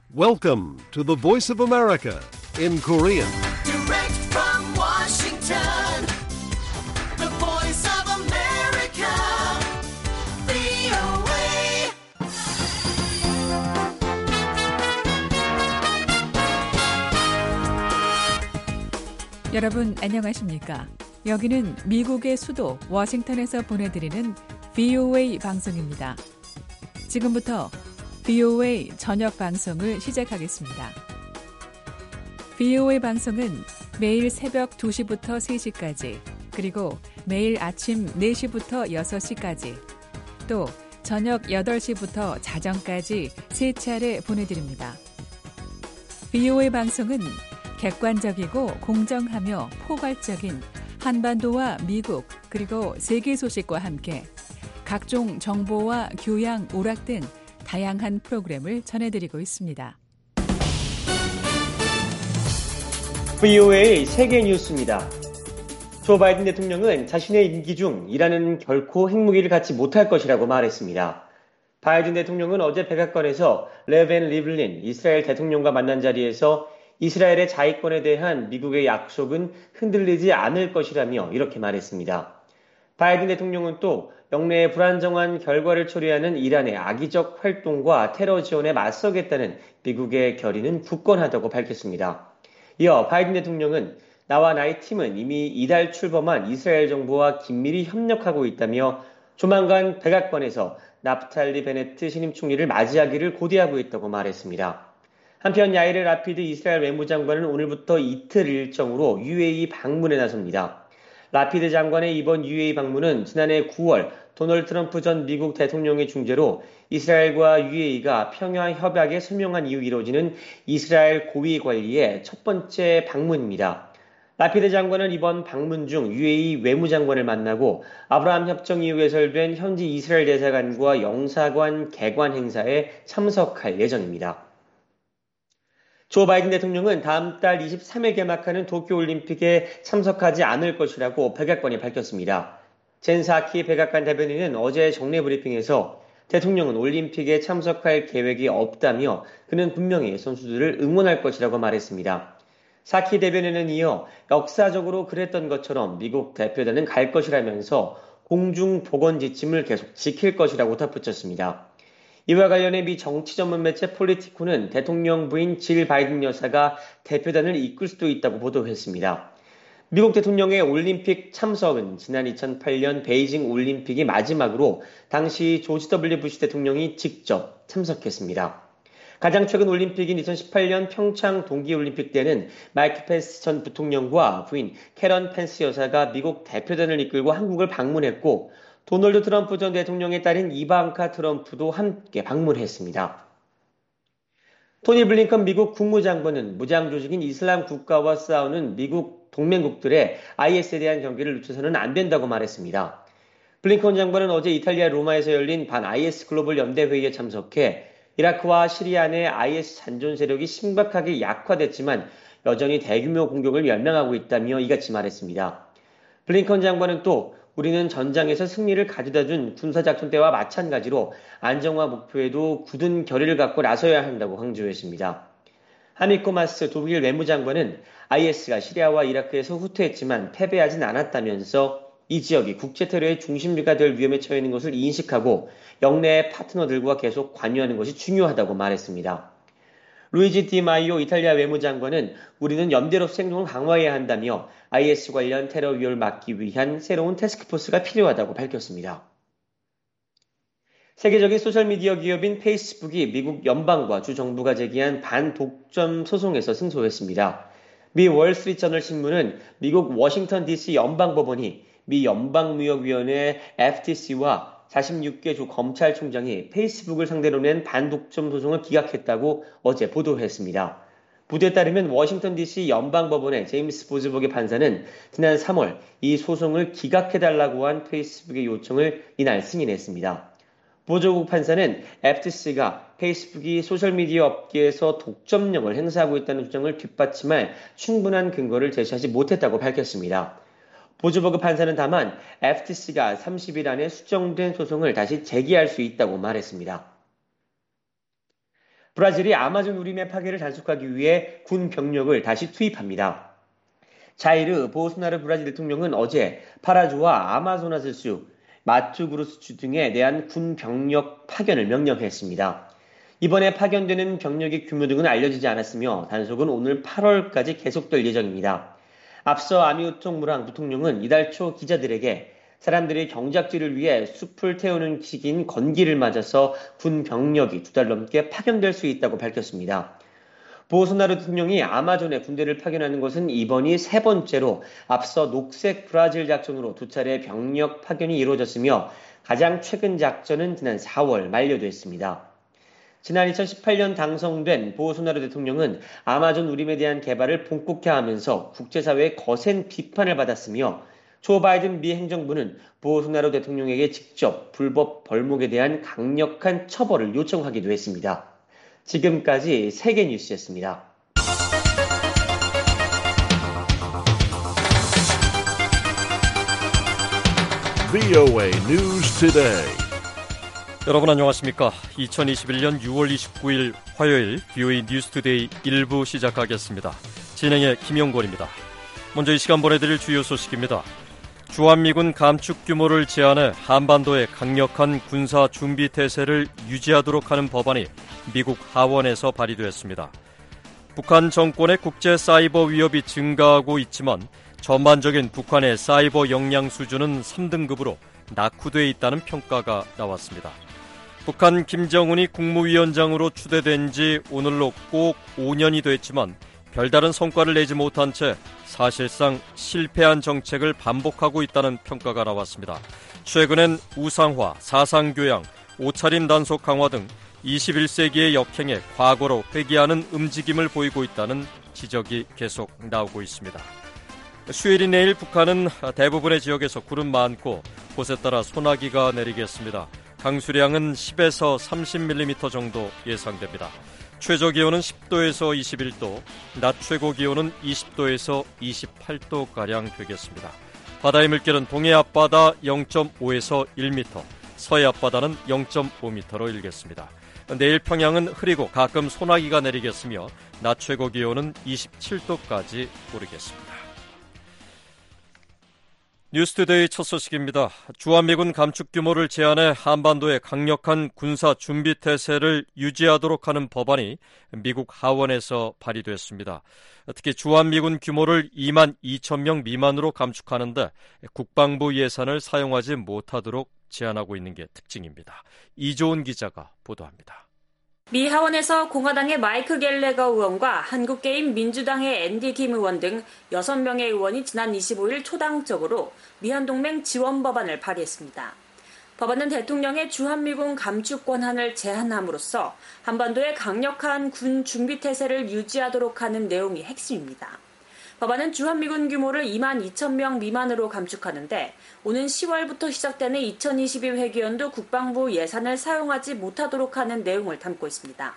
Welcome to the Voice of America in Korean. Direct from Washington, the voice of America, VOA. 여러분 안녕하십니까? 여기는 미국의 수도 워싱턴에서 보내드리는 VOA 방송입니다. 지금부터 VOA 저녁 방송을 시작하겠습니다. VOA 방송은 매일 새벽 2시부터 3시까지, 그리고 매일 아침 4시부터 6시까지, 또 저녁 8시부터 자정까지 3차례 보내드립니다. VOA 방송은 객관적이고 공정하며 포괄적인 한반도와 미국 그리고 세계 소식과 함께 각종 정보와 교양, 오락 등 다양한 프로그램을 전해드리고 있습니다. VOA 세계 뉴스입니다. 조 바이든 대통령은 자신의 임기 중 이란은 결코 핵무기를 갖지 못할 것이라고 말했습니다. 바이든 대통령은 어제 백악관에서 레벤 리블린 이스라엘 대통령과 만난 자리에서 이스라엘의 자위권에 대한 미국의 약속은 흔들리지 않을 것이라며 이렇게 말했습니다. 바이든 대통령은 또 영내의 불안정한 결과를 초래하는 이란의 악의적 활동과 테러 지원에 맞서겠다는 미국의 결의는 굳건하다고 밝혔습니다. 이어 바이든 대통령은 나와 나의 팀은 이미 이달 출범한 이스라엘 정부와 긴밀히 협력하고 있다며 조만간 백악관에서 나프탈리 베네트 신임 총리를 맞이하기를 고대하고 있다고 말했습니다. 한편 야이르 라피드 이스라엘 외무장관은 오늘부터 이틀 일정으로 UAE 방문에 나섭니다. 라피드 장관의 이번 UAE 방문은 지난해 9월 도널드 트럼프 전 미국 대통령의 중재로 이스라엘과 UAE가 평화 협약에 서명한 이후 이루어지는 이스라엘 고위 관리의 첫 번째 방문입니다. 라피드 장관은 이번 방문 중 UAE 외무장관을 만나고 아브라함 협정 이후 개설된 현지 이스라엘 대사관과 영사관 개관 행사에 참석할 예정입니다. 조 바이든 대통령은 다음 달 23일 개막하는 도쿄올림픽에 참석하지 않을 것이라고 백악관이 밝혔습니다. 젠 사키 백악관 대변인은 어제 정례 브리핑에서 대통령은 올림픽에 참석할 계획이 없다며 그는 분명히 선수들을 응원할 것이라고 말했습니다. 사키 대변인은 이어 역사적으로 그랬던 것처럼 미국 대표단은 갈 것이라면서 공중보건 지침을 계속 지킬 것이라고 덧붙였습니다. 이와 관련해 미 정치 전문 매체 폴리티코는 대통령 부인 질 바이든 여사가 대표단을 이끌 수도 있다고 보도했습니다. 미국 대통령의 올림픽 참석은 지난 2008년 베이징 올림픽이 마지막으로 당시 조지 W 부시 대통령이 직접 참석했습니다. 가장 최근 올림픽인 2018년 평창 동계올림픽 때는 마이크 펜스 전 부통령과 부인 캐런 펜스 여사가 미국 대표단을 이끌고 한국을 방문했고 도널드 트럼프 전 대통령의 딸인 이방카 트럼프도 함께 방문했습니다. 토니 블링컨 미국 국무장관은 무장 조직인 이슬람 국가와 싸우는 미국 동맹국들의 IS에 대한 경계를 늦춰서는 안 된다고 말했습니다. 블링컨 장관은 어제 이탈리아 로마에서 열린 반 IS 글로벌 연대 회의에 참석해 이라크와 시리아 내 IS 잔존 세력이 심각하게 약화됐지만 여전히 대규모 공격을 연명하고 있다며 이같이 말했습니다. 블링컨 장관은 또 우리는 전장에서 승리를 가져다준 군사작전 때와 마찬가지로 안정화 목표에도 굳은 결의를 갖고 나서야 한다고 강조했습니다. 하미코 마스 독일 외무장관은 IS가 시리아와 이라크에서 후퇴했지만 패배하진 않았다면서 이 지역이 국제테러의 중심지가 될 위험에 처해 있는 것을 인식하고 영내의 파트너들과 계속 관여하는 것이 중요하다고 말했습니다. 루이지 디마이오 이탈리아 외무장관은 우리는 연대로서 행동을 강화해야 한다며 IS 관련 테러 위협을 막기 위한 새로운 태스크포스가 필요하다고 밝혔습니다. 세계적인 소셜미디어 기업인 페이스북이 미국 연방과 주 정부가 제기한 반독점 소송에서 승소했습니다. 미 월스트리트저널 신문은 미국 워싱턴 DC 연방법원이 미 연방무역위원회 FTC와 46개 주 검찰총장이 페이스북을 상대로 낸 반독점 소송을 기각했다고 어제 보도했습니다. 보도에 따르면 워싱턴 DC 연방법원의 제임스 보즈버기 판사는 지난 3월 이 소송을 기각해달라고 한 페이스북의 요청을 이날 승인했습니다. 보즈버기 판사는 FTC가 페이스북이 소셜미디어 업계에서 독점력을 행사하고 있다는 주장을 뒷받침할 충분한 근거를 제시하지 못했다고 밝혔습니다. 보즈버그 판사는 다만 FTC가 30일 안에 수정된 소송을 다시 제기할 수 있다고 말했습니다. 브라질이 아마존 우림의 파괴를 단속하기 위해 군 병력을 다시 투입합니다. 자이르 보스나르 브라질 대통령은 어제 파라주와 아마조나스주, 마투그로스주 등에 대한 군 병력 파견을 명령했습니다. 이번에 파견되는 병력의 규모 등은 알려지지 않았으며 단속은 오늘 8월까지 계속될 예정입니다. 앞서 아미우통 무랑 부통령은 이달 초 기자들에게 사람들이 경작지를 위해 숲을 태우는 시기인 건기를 맞아서 군 병력이 2달 넘게 파견될 수 있다고 밝혔습니다. 보소나루 대통령이 아마존에 군대를 파견하는 것은 이번이 3번째로 앞서 녹색 브라질 작전으로 2차례 병력 파견이 이루어졌으며 가장 최근 작전은 지난 4월 만료됐습니다. 지난 2018년 당선된 보소나루 대통령은 아마존 우림에 대한 개발을 본국화하면서 국제사회의 거센 비판을 받았으며 조 바이든 미 행정부는 보소나루 대통령에게 직접 불법 벌목에 대한 강력한 처벌을 요청하기도 했습니다. 지금까지 세계 뉴스였습니다. VOA News Today. 여러분 안녕하십니까? 2021년 6월 29일 화요일 VOA 뉴스투데이 1부 시작하겠습니다. 진행의 김영권입니다. 먼저 이 시간 보내드릴 주요 소식입니다. 주한미군 감축 규모를 제한해 한반도의 강력한 군사 준비 태세를 유지하도록 하는 법안이 미국 하원에서 발의됐습니다. 북한 정권의 국제 사이버 위협이 증가하고 있지만 전반적인 북한의 사이버 역량 수준은 3등급으로 낙후돼 있다는 평가가 나왔습니다. 북한 김정은이 국무위원장으로 추대된 지 오늘로 꼭 5년이 됐지만 별다른 성과를 내지 못한 채 사실상 실패한 정책을 반복하고 있다는 평가가 나왔습니다. 최근엔 우상화, 사상교양, 옷차림 단속 강화 등 21세기의 역행에 과거로 회귀하는 움직임을 보이고 있다는 지적이 계속 나오고 있습니다. 수요일인 내일 북한은 대부분의 지역에서 구름 많고 곳에 따라 소나기가 내리겠습니다. 강수량은 10에서 30mm 정도 예상됩니다. 최저 기온은 10도에서 21도, 낮 최고 기온은 20도에서 28도가량 되겠습니다. 바다의 물결은 동해 앞바다 0.5에서 1m, 서해 앞바다는 0.5m로 일겠습니다. 내일 평양은 흐리고 가끔 소나기가 내리겠으며 낮 최고 기온은 27도까지 오르겠습니다. 뉴스투데이 첫 소식입니다. 주한미군 감축 규모를 제한해 한반도의 강력한 군사 준비 태세를 유지하도록 하는 법안이 미국 하원에서 발의됐습니다. 특히 주한미군 규모를 2만 2천 명 미만으로 감축하는데 국방부 예산을 사용하지 못하도록 제한하고 있는 게 특징입니다. 이조은 기자가 보도합니다. 미 하원에서 공화당의 마이크 갤레거 의원과 한국게임 민주당의 앤디 김 의원 등 6명의 의원이 지난 25일 초당적으로 미한동맹 지원 법안을 발의했습니다. 법안은 대통령의 주한미군 감축 권한을 제한함으로써 한반도의 강력한 군 준비 태세를 유지하도록 하는 내용이 핵심입니다. 법안은 주한미군 규모를 2만 2천 명 미만으로 감축하는데 오는 10월부터 시작되는 2022 회기연도 국방부 예산을 사용하지 못하도록 하는 내용을 담고 있습니다.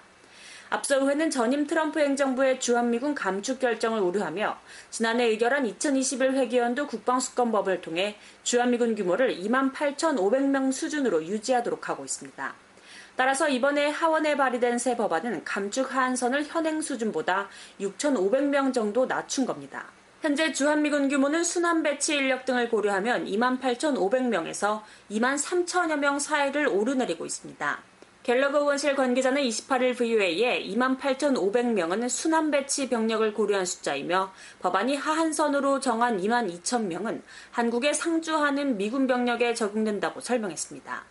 앞서 의회는 전임 트럼프 행정부의 주한미군 감축 결정을 우려하며 지난해 의결한 2021 회기연도 국방수권법을 통해 주한미군 규모를 2만 8,500명 수준으로 유지하도록 하고 있습니다. 따라서 이번에 하원에 발의된 새 법안은 감축 하한선을 현행 수준보다 6,500명 정도 낮춘 겁니다. 현재 주한미군 규모는 순환 배치 인력 등을 고려하면 2만 8,500명에서 2만 3천여 명 사이를 오르내리고 있습니다. 갤러거 의원실 관계자는 28일 VOA에 2만 8,500명은 순환 배치 병력을 고려한 숫자이며 법안이 하한선으로 정한 2만 2천 명은 한국에 상주하는 미군 병력에 적용된다고 설명했습니다.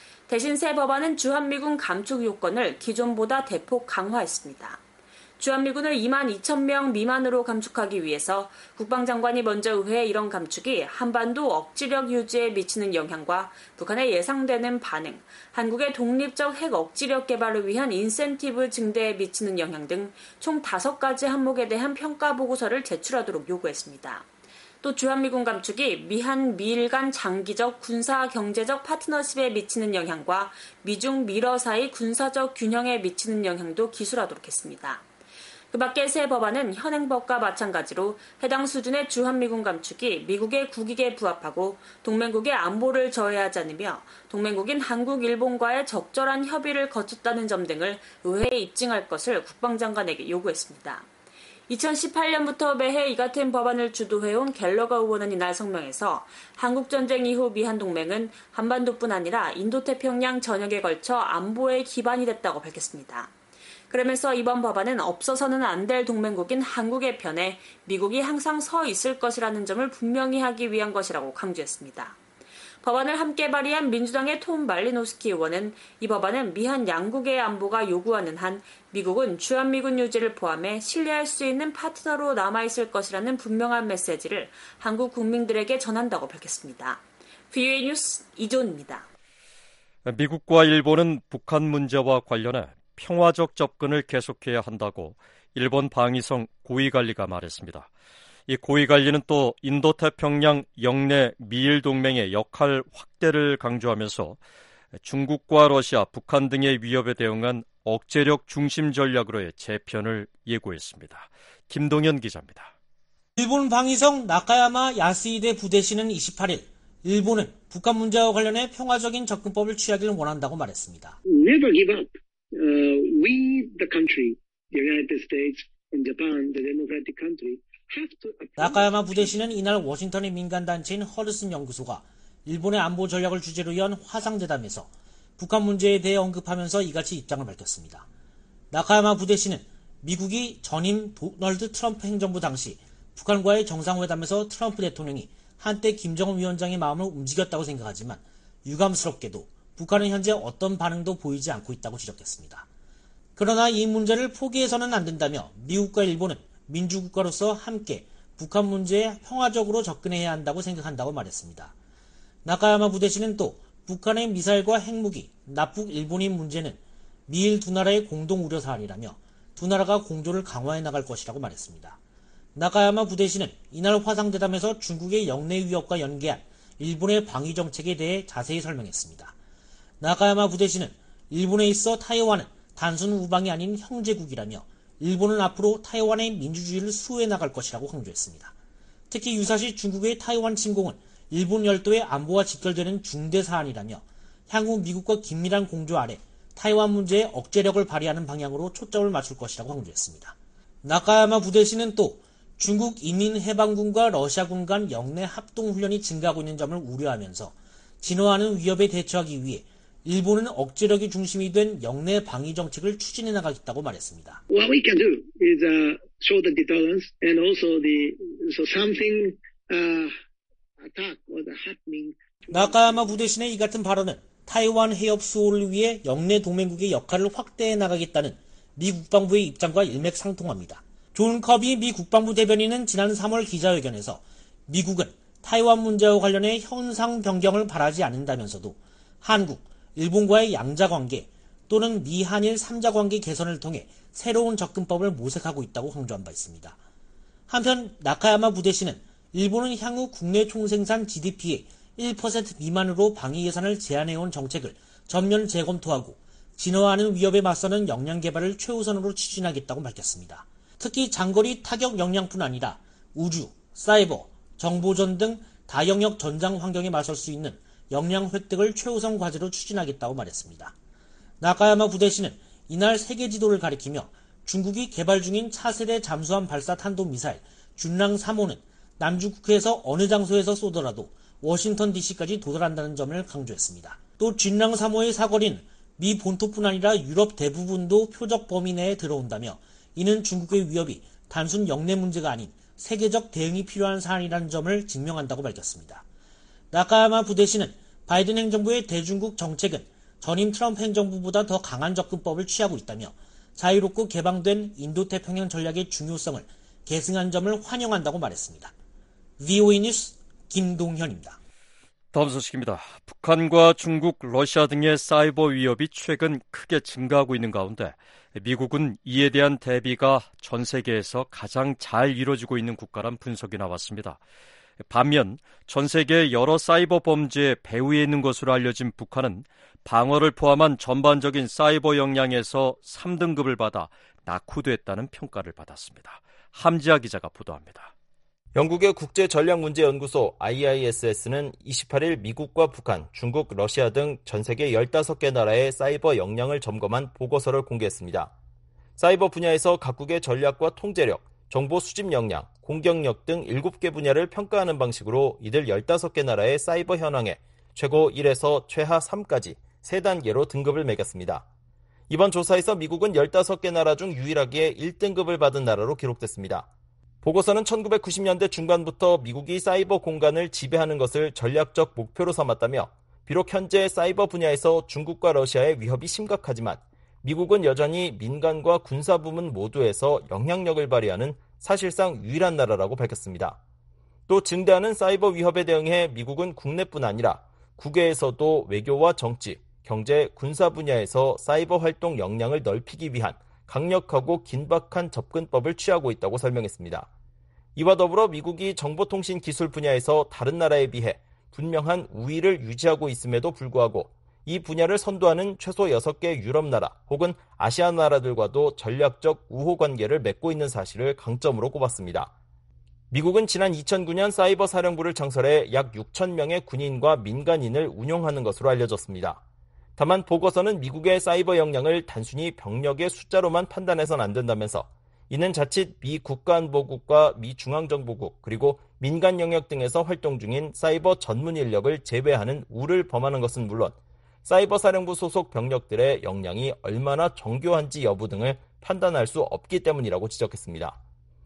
대신 새 법안은 주한미군 감축 요건을 기존보다 대폭 강화했습니다. 주한미군을 2만 2천 명 미만으로 감축하기 위해서 국방장관이 먼저 의회에 이런 감축이 한반도 억지력 유지에 미치는 영향과 북한의 예상되는 반응, 한국의 독립적 핵 억지력 개발을 위한 인센티브 증대에 미치는 영향 등 총 5가지 항목에 대한 평가 보고서를 제출하도록 요구했습니다. 또 주한미군 감축이 미한, 미일 간 장기적 군사 경제적 파트너십에 미치는 영향과 미중, 미러 사이 군사적 균형에 미치는 영향도 기술하도록 했습니다. 그 밖의 새 법안은 현행법과 마찬가지로 해당 수준의 주한미군 감축이 미국의 국익에 부합하고 동맹국의 안보를 저해하지 않으며 동맹국인 한국, 일본과의 적절한 협의를 거쳤다는 점 등을 의회에 입증할 것을 국방장관에게 요구했습니다. 2018년부터 매해 이 같은 법안을 주도해온 갤러거 의원은 이날 성명에서 한국전쟁 이후 미한동맹은 한반도뿐 아니라 인도태평양 전역에 걸쳐 안보의 기반이 됐다고 밝혔습니다. 그러면서 이번 법안은 없어서는 안 될 동맹국인 한국의 편에 미국이 항상 서 있을 것이라는 점을 분명히 하기 위한 것이라고 강조했습니다. 법안을 함께 발의한 민주당의 톰 말리노스키 의원은 이 법안은 미한 양국의 안보가 요구하는 한 미국은 주한미군 유지를 포함해 신뢰할 수 있는 파트너로 남아있을 것이라는 분명한 메시지를 한국 국민들에게 전한다고 밝혔습니다. VOA 뉴스 이존입니다. 미국과 일본은 북한 문제와 관련해 평화적 접근을 계속해야 한다고 일본 방위성 고위관리가 말했습니다. 이 고위관리는 또 인도태평양 영내 미일 동맹의 역할 확대를 강조하면서 중국과 러시아, 북한 등의 위협에 대응한 억제력 중심 전략으로의 재편을 예고했습니다. 김동현 기자입니다. 일본 방위성 나카야마 야스히데 부대시는 28일 일본은 북한 문제와 관련해 평화적인 접근법을 취하기를 원한다고 말했습니다. Never give up. We, the country, the United States and Japan, the democratic country, 나카야마 부대시는 이날 워싱턴의 민간단체인 허드슨 연구소가 일본의 안보 전략을 주제로 연 화상대담에서 북한 문제에 대해 언급하면서 이같이 입장을 밝혔습니다. 나카야마 부대시는 미국이 전임 도널드 트럼프 행정부 당시 북한과의 정상회담에서 트럼프 대통령이 한때 김정은 위원장의 마음을 움직였다고 생각하지만 유감스럽게도 북한은 현재 어떤 반응도 보이지 않고 있다고 지적했습니다. 그러나 이 문제를 포기해서는 안 된다며 미국과 일본은 민주국가로서 함께 북한 문제에 평화적으로 접근해야 한다고 생각한다고 말했습니다. 나카야마 부대시는 또 북한의 미사일과 핵무기, 납북 일본인 문제는 미일 두 나라의 공동 우려 사안이라며 두 나라가 공조를 강화해 나갈 것이라고 말했습니다. 나카야마 부대시는 이날 화상대담에서 중국의 영내 위협과 연계한 일본의 방위 정책에 대해 자세히 설명했습니다. 나카야마 부대시는 일본에 있어 타이완은 단순 우방이 아닌 형제국이라며 일본은 앞으로 타이완의 민주주의를 수호해 나갈 것이라고 강조했습니다. 특히 유사시 중국의 타이완 침공은 일본 열도의 안보와 직결되는 중대 사안이라며 향후 미국과 긴밀한 공조 아래 타이완 문제에 억제력을 발휘하는 방향으로 초점을 맞출 것이라고 강조했습니다. 나카야마 부대시는 또 중국 인민해방군과 러시아군 간 영내 합동훈련이 증가하고 있는 점을 우려하면서 진화하는 위협에 대처하기 위해 일본은 억제력이 중심이 된 영내 방위 정책을 추진해 나가겠다고 말했습니다. What we can do is show the deterrence and also so something attack was happening. 나카야마 부대신의 이 같은 발언은 타이완 해협 수호를 위해 영내 동맹국의 역할을 확대해 나가겠다는 미 국방부의 입장과 일맥상통합니다. 존 커비 미 국방부 대변인은 지난 3월 기자회견에서 미국은 타이완 문제와 관련해 현상 변경을 바라지 않는다면서도 한국, 일본과의 양자관계 또는 미한일 3자관계 개선을 통해 새로운 접근법을 모색하고 있다고 강조한 바 있습니다. 한편 나카야마 부대시는 일본은 향후 국내 총생산 GDP의 1% 미만으로 방위 예산을 제한해온 정책을 전면 재검토하고 진화하는 위협에 맞서는 역량 개발을 최우선으로 추진하겠다고 밝혔습니다. 특히 장거리 타격 역량뿐 아니라 우주, 사이버, 정보전 등 다영역 전장 환경에 맞설 수 있는 역량 획득을 최우선 과제로 추진하겠다고 말했습니다. 나카야마 부대시는 이날 세계 지도를 가리키며 중국이 개발 중인 차세대 잠수함 발사 탄도미사일 준랑 3호는 남중국해에서 어느 장소에서 쏘더라도 워싱턴 DC까지 도달한다는 점을 강조했습니다. 또 준랑 3호의 사거리는 미 본토뿐 아니라 유럽 대부분도 표적 범위 내에 들어온다며 이는 중국의 위협이 단순 영내 문제가 아닌 세계적 대응이 필요한 사안이라는 점을 증명한다고 밝혔습니다. 나카야마 부대시는 바이든 행정부의 대중국 정책은 전임 트럼프 행정부보다 더 강한 접근법을 취하고 있다며 자유롭고 개방된 인도태평양 전략의 중요성을 계승한 점을 환영한다고 말했습니다. VOA 뉴스 김동현입니다. 다음 소식입니다. 북한과 중국, 러시아 등의 사이버 위협이 최근 크게 증가하고 있는 가운데 미국은 이에 대한 대비가 전 세계에서 가장 잘 이루어지고 있는 국가란 분석이 나왔습니다. 반면 전 세계의 여러 사이버 범죄의 배후에 있는 것으로 알려진 북한은 방어를 포함한 전반적인 사이버 역량에서 3등급을 받아 낙후됐다는 평가를 받았습니다. 함지아 기자가 보도합니다. 영국의 국제전략문제연구소 IISS는 28일 미국과 북한, 중국, 러시아 등 전 세계 15개 나라의 사이버 역량을 점검한 보고서를 공개했습니다. 사이버 분야에서 각국의 전략과 통제력, 정보 수집 역량, 공격력 등 7개 분야를 평가하는 방식으로 이들 15개 나라의 사이버 현황에 최고 1에서 최하 3까지 3단계로 등급을 매겼습니다. 이번 조사에서 미국은 15개 나라 중 유일하게 1등급을 받은 나라로 기록됐습니다. 보고서는 1990년대 중반부터 미국이 사이버 공간을 지배하는 것을 전략적 목표로 삼았다며 비록 현재 사이버 분야에서 중국과 러시아의 위협이 심각하지만 미국은 여전히 민간과 군사 부문 모두에서 영향력을 발휘하는 사실상 유일한 나라라고 밝혔습니다. 또 증대하는 사이버 위협에 대응해 미국은 국내뿐 아니라 국외에서도 외교와 정치, 경제, 군사 분야에서 사이버 활동 역량을 넓히기 위한 강력하고 긴박한 접근법을 취하고 있다고 설명했습니다. 이와 더불어 미국이 정보통신 기술 분야에서 다른 나라에 비해 분명한 우위를 유지하고 있음에도 불구하고 이 분야를 선도하는 최소 6개 유럽 나라 혹은 아시아 나라들과도 전략적 우호 관계를 맺고 있는 사실을 강점으로 꼽았습니다. 미국은 지난 2009년 사이버 사령부를 창설해 약 6,000명의 군인과 민간인을 운용하는 것으로 알려졌습니다. 다만 보고서는 미국의 사이버 역량을 단순히 병력의 숫자로만 판단해서는 안 된다면서 이는 자칫 미 국가안보국과 미 중앙정보국 그리고 민간 영역 등에서 활동 중인 사이버 전문 인력을 제외하는 우를 범하는 것은 물론 사이버 사령부 소속 병력들의 역량이 얼마나 정교한지 여부 등을 판단할 수 없기 때문이라고 지적했습니다.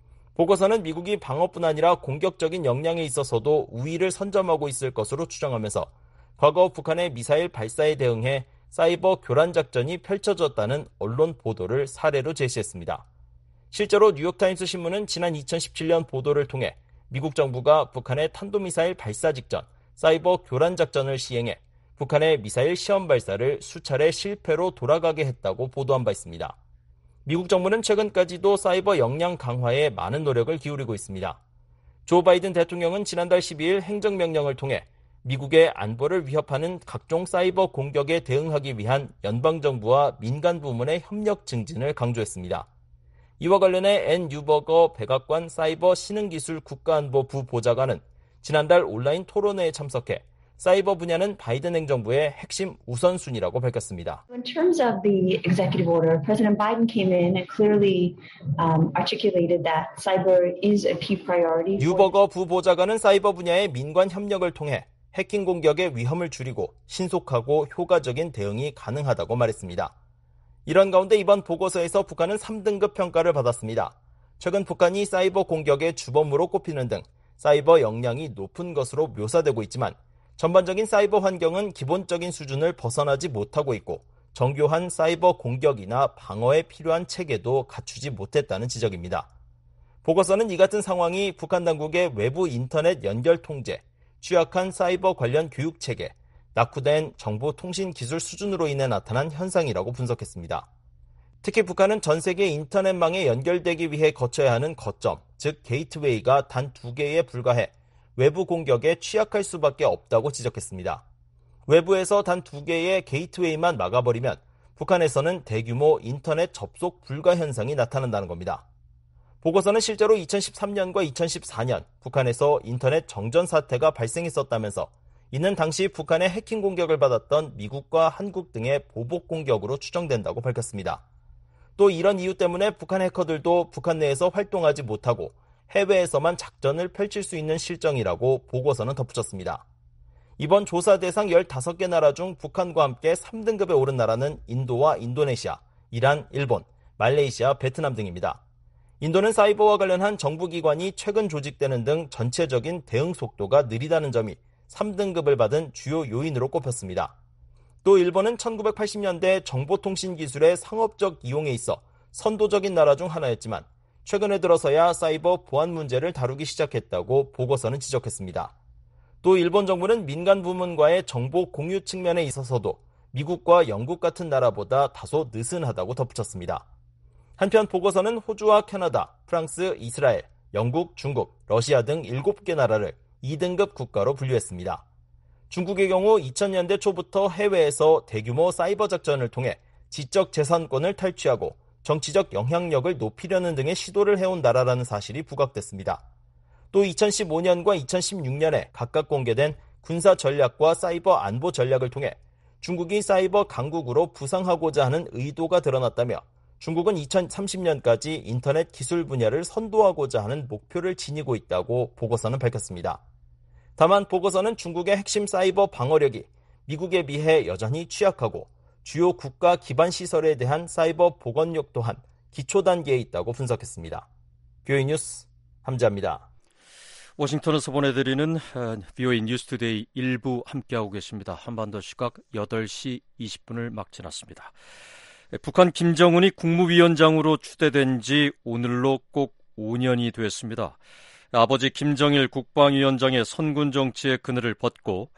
보고서는 미국이 방어뿐 아니라 공격적인 역량에 있어서도 우위를 선점하고 있을 것으로 추정하면서 과거 북한의 미사일 발사에 대응해 사이버 교란 작전이 펼쳐졌다는 언론 보도를 사례로 제시했습니다. 실제로 뉴욕타임스 신문은 지난 2017년 보도를 통해 미국 정부가 북한의 탄도미사일 발사 직전 사이버 교란 작전을 시행해 북한의 미사일 시험 발사를 수차례 실패로 돌아가게 했다고 보도한 바 있습니다. 미국 정부는 최근까지도 사이버 역량 강화에 많은 노력을 기울이고 있습니다. 조 바이든 대통령은 지난달 12일 행정명령을 통해 미국의 안보를 위협하는 각종 사이버 공격에 대응하기 위한 연방정부와 민간 부문의 협력 증진을 강조했습니다. 이와 관련해 앤 뉴버거 백악관 사이버 신흥기술 국가안보부 보좌관은 지난달 온라인 토론회에 참석해 사이버 분야는 바이든 행정부의 핵심 우선순위라고 밝혔습니다. In terms of the executive order, President Biden came in and clearly articulated that cyber is a key priority. 뉴버거 부보좌관은 사이버 분야의 민관 협력을 통해 해킹 공격의 위험을 줄이고 신속하고 효과적인 대응이 가능하다고 말했습니다. 이런 가운데 이번 보고서에서 북한은 3등급 평가를 받았습니다. 최근 북한이 사이버 공격의 주범으로 꼽히는 등 사이버 역량이 높은 것으로 묘사되고 있지만 전반적인 사이버 환경은 기본적인 수준을 벗어나지 못하고 있고 정교한 사이버 공격이나 방어에 필요한 체계도 갖추지 못했다는 지적입니다. 보고서는 이 같은 상황이 북한 당국의 외부 인터넷 연결 통제, 취약한 사이버 관련 교육 체계, 낙후된 정보통신 기술 수준으로 인해 나타난 현상이라고 분석했습니다. 특히 북한은 전 세계 인터넷망에 연결되기 위해 거쳐야 하는 거점, 즉 게이트웨이가 단 2개에 불과해 외부 공격에 취약할 수밖에 없다고 지적했습니다. 외부에서 단 2개의 게이트웨이만 막아버리면 북한에서는 대규모 인터넷 접속 불가 현상이 나타난다는 겁니다. 보고서는 실제로 2013년과 2014년 북한에서 인터넷 정전 사태가 발생했었다면서 이는 당시 북한의 해킹 공격을 받았던 미국과 한국 등의 보복 공격으로 추정된다고 밝혔습니다. 또 이런 이유 때문에 북한 해커들도 북한 내에서 활동하지 못하고 해외에서만 작전을 펼칠 수 있는 실정이라고 보고서는 덧붙였습니다. 이번 조사 대상 15개 나라 중 북한과 함께 3등급에 오른 나라는 인도와 인도네시아, 이란, 일본, 말레이시아, 베트남 등입니다. 인도는 사이버와 관련한 정부기관이 최근 조직되는 등 전체적인 대응 속도가 느리다는 점이 3등급을 받은 주요 요인으로 꼽혔습니다. 또 일본은 1980년대 정보통신 기술의 상업적 이용에 있어 선도적인 나라 중 하나였지만 최근에 들어서야 사이버 보안 문제를 다루기 시작했다고 보고서는 지적했습니다. 또 일본 정부는 민간 부문과의 정보 공유 측면에 있어서도 미국과 영국 같은 나라보다 다소 느슨하다고 덧붙였습니다. 한편 보고서는 호주와 캐나다, 프랑스, 이스라엘, 영국, 중국, 러시아 등 7개 나라를 2등급 국가로 분류했습니다. 중국의 경우 2000년대 초부터 해외에서 대규모 사이버 작전을 통해 지적 재산권을 탈취하고 정치적 영향력을 높이려는 등의 시도를 해온 나라라는 사실이 부각됐습니다. 또 2015년과 2016년에 각각 공개된 군사 전략과 사이버 안보 전략을 통해 중국이 사이버 강국으로 부상하고자 하는 의도가 드러났다며 중국은 2030년까지 인터넷 기술 분야를 선도하고자 하는 목표를 지니고 있다고 보고서는 밝혔습니다. 다만 보고서는 중국의 핵심 사이버 방어력이 미국에 비해 여전히 취약하고 주요 국가 기반 시설에 대한 사이버 보건력 또한 기초 단계에 있다고 분석했습니다. VOA 뉴스 함재합니다. 워싱턴에서 보내드리는 VOA 뉴스투데이 1부 함께하고 계십니다. 한반도 시각 8시 20분을 막 지났습니다. 북한 김정은이 국무위원장으로 추대된 지 오늘로 꼭 5년이 됐습니다. 아버지 김정일 국방위원장의 선군 정치의 그늘을 벗고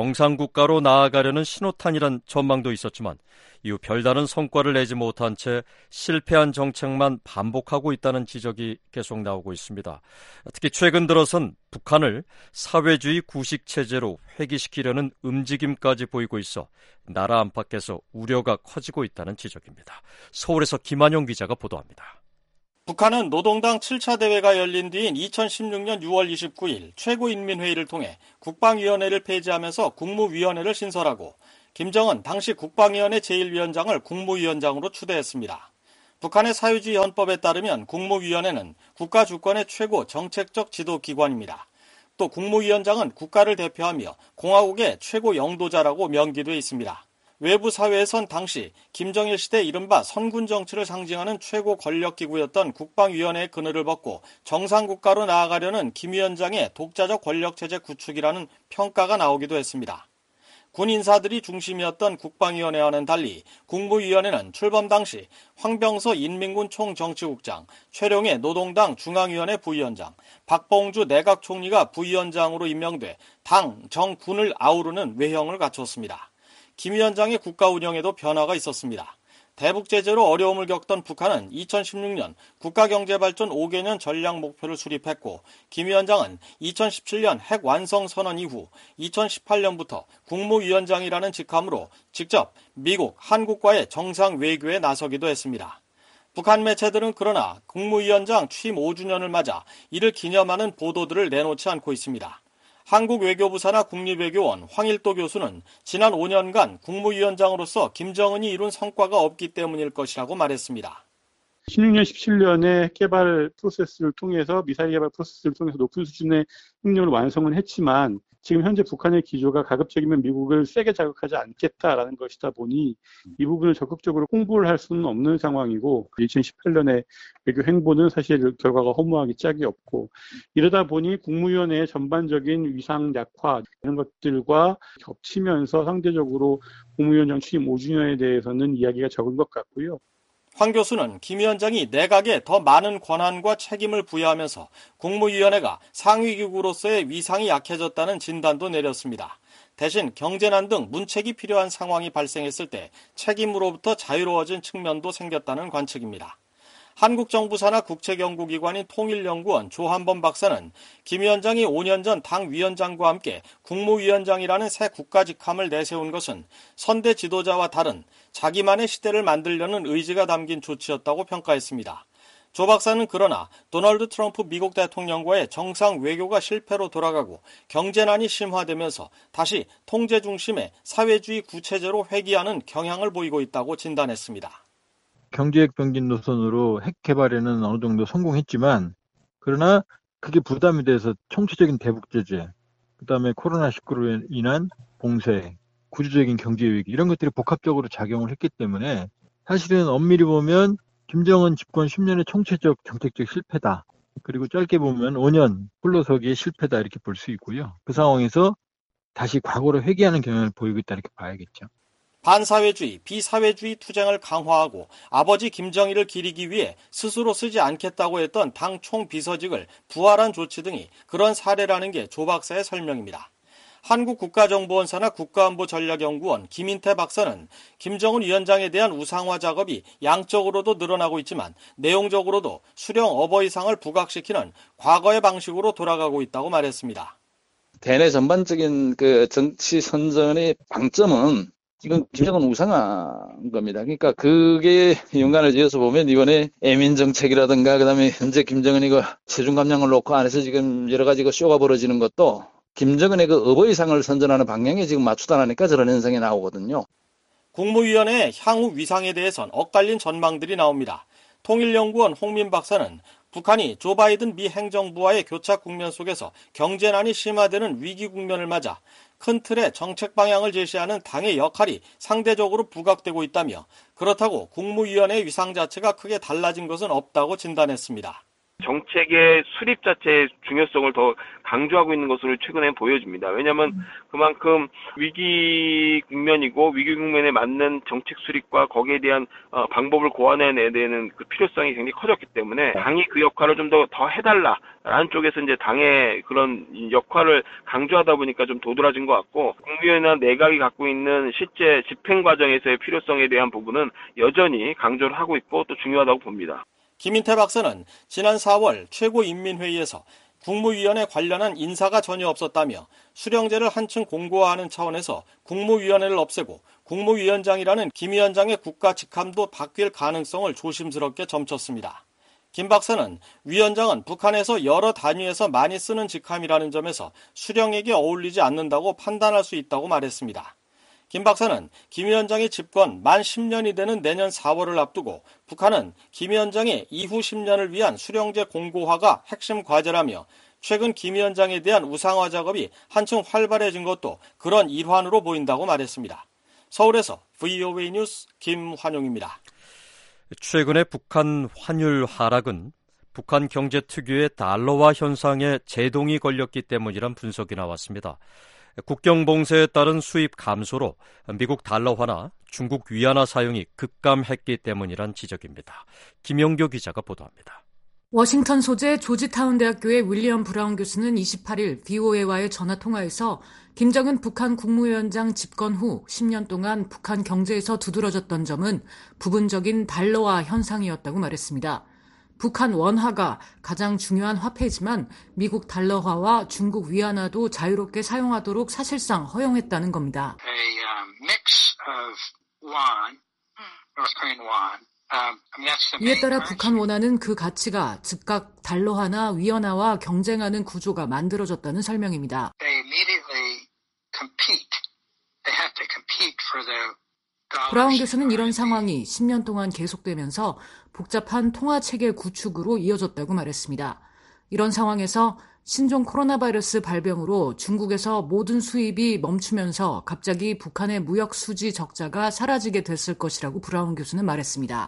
정상국가로 나아가려는 신호탄이란 전망도 있었지만 이후 별다른 성과를 내지 못한 채 실패한 정책만 반복하고 있다는 지적이 계속 나오고 있습니다. 특히 최근 들어선 북한을 사회주의 구식체제로 회귀시키려는 움직임까지 보이고 있어 나라 안팎에서 우려가 커지고 있다는 지적입니다. 서울에서 김한용 기자가 보도합니다. 북한은 노동당 7차 대회가 열린 뒤인 2016년 6월 29일 최고인민회의를 통해 국방위원회를 폐지하면서 국무위원회를 신설하고 김정은 당시 국방위원회 제1위원장을 국무위원장으로 추대했습니다. 북한의 사회주의 헌법에 따르면 국무위원회는 국가 주권의 최고 정책적 지도기관입니다. 또 국무위원장은 국가를 대표하며 공화국의 최고 영도자라고 명기돼 있습니다. 외부 사회에선 당시 김정일 시대 이른바 선군 정치를 상징하는 최고 권력기구였던 국방위원회의 그늘을 벗고 정상국가로 나아가려는 김 위원장의 독자적 권력체제 구축이라는 평가가 나오기도 했습니다. 군 인사들이 중심이었던 국방위원회와는 달리 국무위원회는 출범 당시 황병서 인민군 총정치국장, 최룡해 노동당 중앙위원회 부위원장, 박봉주 내각총리가 부위원장으로 임명돼 당, 정, 군을 아우르는 외형을 갖췄습니다. 김 위원장의 국가 운영에도 변화가 있었습니다. 대북 제재로 어려움을 겪던 북한은 2016년 국가경제발전 5개년 전략 목표를 수립했고 김 위원장은 2017년 핵 완성 선언 이후 2018년부터 국무위원장이라는 직함으로 직접 미국, 한국과의 정상 외교에 나서기도 했습니다. 북한 매체들은 그러나 국무위원장 취임 5주년을 맞아 이를 기념하는 보도들을 내놓지 않고 있습니다. 한국외교부산하 국립외교원 황일도 교수는 지난 5년간 국무위원장으로서 김정은이 이룬 성과가 없기 때문일 것이라고 말했습니다. 16년, 17년에 핵개발 프로세스를 통해서 미사일 개발 프로세스를 통해서 높은 수준의 능력을 완성은 했지만 지금 현재 북한의 기조가 가급적이면 미국을 세게 자극하지 않겠다라는 것이다 보니 이 부분을 적극적으로 홍보를 할 수는 없는 상황이고 2018년에 외교 행보는 사실 결과가 허무하기 짝이 없고 이러다 보니 국무위원회의 전반적인 위상 약화 이런 것들과 겹치면서 상대적으로 국무위원장 취임 5주년에 대해서는 이야기가 적은 것 같고요. 황 교수는 김 위원장이 내각에 더 많은 권한과 책임을 부여하면서 국무위원회가 상위기구로서의 위상이 약해졌다는 진단도 내렸습니다. 대신 경제난 등 문책이 필요한 상황이 발생했을 때 책임으로부터 자유로워진 측면도 생겼다는 관측입니다. 한국 정부 산하 국책연구기관인 통일연구원 조한범 박사는 김 위원장이 5년 전 당 위원장과 함께 국무위원장이라는 새 국가 직함을 내세운 것은 선대 지도자와 다른 자기만의 시대를 만들려는 의지가 담긴 조치였다고 평가했습니다. 조 박사는 그러나 도널드 트럼프 미국 대통령과의 정상 외교가 실패로 돌아가고 경제난이 심화되면서 다시 통제 중심의 사회주의 구체제로 회귀하는 경향을 보이고 있다고 진단했습니다. 경제핵 병진 노선으로 핵 개발에는 어느 정도 성공했지만 그러나 그게 부담이 돼서 총체적인 대북 제재, 그다음에 코로나19로 인한 봉쇄, 구조적인 경제 위기 이런 것들이 복합적으로 작용을 했기 때문에 사실은 엄밀히 보면 김정은 집권 10년의 총체적 정책적 실패다. 그리고 짧게 보면 5년 홀로서기의 실패다 이렇게 볼 수 있고요. 그 상황에서 다시 과거로 회귀하는 경향을 보이고 있다 이렇게 봐야겠죠. 반사회주의, 비사회주의 투쟁을 강화하고 아버지 김정일을 기리기 위해 스스로 쓰지 않겠다고 했던 당 총비서직을 부활한 조치 등이 그런 사례라는 게 조 박사의 설명입니다. 한국국가정보원 산하 국가안보전략연구원 김인태 박사는 김정은 위원장에 대한 우상화 작업이 양적으로도 늘어나고 있지만 내용적으로도 수령 어버이상을 부각시키는 과거의 방식으로 돌아가고 있다고 말했습니다. 대내 전반적인 그 정치 선전의 방점은 이건 김정은 우상한 겁니다. 그러니까 그게 연관을 지어서 보면 이번에 애민 정책이라든가 그다음에 현재 김정은이 그 체중 감량을 놓고 안에서 지금 여러 가지 그 쇼가 벌어지는 것도 김정은의 그 어버이상을 선전하는 방향에 지금 맞추다라니까 저런 현상이 나오거든요. 국무위원회의 향후 위상에 대해선 엇갈린 전망들이 나옵니다. 통일연구원 홍민 박사는 북한이 조 바이든 미 행정부와의 교착 국면 속에서 경제난이 심화되는 위기 국면을 맞아 큰 틀의 정책 방향을 제시하는 당의 역할이 상대적으로 부각되고 있다며 그렇다고 국무위원회의 위상 자체가 크게 달라진 것은 없다고 진단했습니다. 정책의 수립 자체의 중요성을 더 강조하고 있는 것으로 최근에 보여집니다. 왜냐하면 그만큼 위기 국면이고 위기 국면에 맞는 정책 수립과 거기에 대한 방법을 고안해내야 되는 그 필요성이 굉장히 커졌기 때문에 당이 그 역할을 좀 더 해달라라는 쪽에서 이제 당의 그런 역할을 강조하다 보니까 좀 도드라진 것 같고 국무위원회나 내각이 갖고 있는 실제 집행 과정에서의 필요성에 대한 부분은 여전히 강조를 하고 있고 또 중요하다고 봅니다. 김인태 박사는 지난 4월 최고인민회의에서 국무위원회 관련한 인사가 전혀 없었다며 수령제를 한층 공고화하는 차원에서 국무위원회를 없애고 국무위원장이라는 김 위원장의 국가 직함도 바뀔 가능성을 조심스럽게 점쳤습니다. 김 박사는 위원장은 북한에서 여러 단위에서 많이 쓰는 직함이라는 점에서 수령에게 어울리지 않는다고 판단할 수 있다고 말했습니다. 김 박사는 김 위원장의 집권 만 10년이 되는 내년 4월을 앞두고 북한은 김 위원장의 이후 10년을 위한 수령제 공고화가 핵심 과제라며 최근 김 위원장에 대한 우상화 작업이 한층 활발해진 것도 그런 일환으로 보인다고 말했습니다. 서울에서 VOA 뉴스 김환용입니다. 최근에 북한 환율 하락은 북한 경제 특유의 달러화 현상에 제동이 걸렸기 때문이란 분석이 나왔습니다. 국경 봉쇄에 따른 수입 감소로 미국 달러화나 중국 위안화 사용이 급감했기 때문이란 지적입니다. 김영교 기자가 보도합니다. 워싱턴 소재 조지타운 대학교의 윌리엄 브라운 교수는 28일 VOA와의 전화 통화에서 김정은 북한 국무위원장 집권 후 10년 동안 북한 경제에서 두드러졌던 점은 부분적인 달러화 현상이었다고 말했습니다. 북한 원화가 가장 중요한 화폐지만 미국 달러화와 중국 위안화도 자유롭게 사용하도록 사실상 허용했다는 겁니다. 이에 따라 북한 원화는 그 가치가 즉각 달러화나 위안화와 경쟁하는 구조가 만들어졌다는 설명입니다. 브라운 교수는 이런 상황이 10년 동안 계속되면서 복잡한 통화체계 구축으로 이어졌다고 말했습니다. 이런 상황에서 신종 코로나 바이러스 발병으로 중국에서 모든 수입이 멈추면서 갑자기 북한의 무역 수지 적자가 사라지게 됐을 것이라고 브라운 교수는 말했습니다.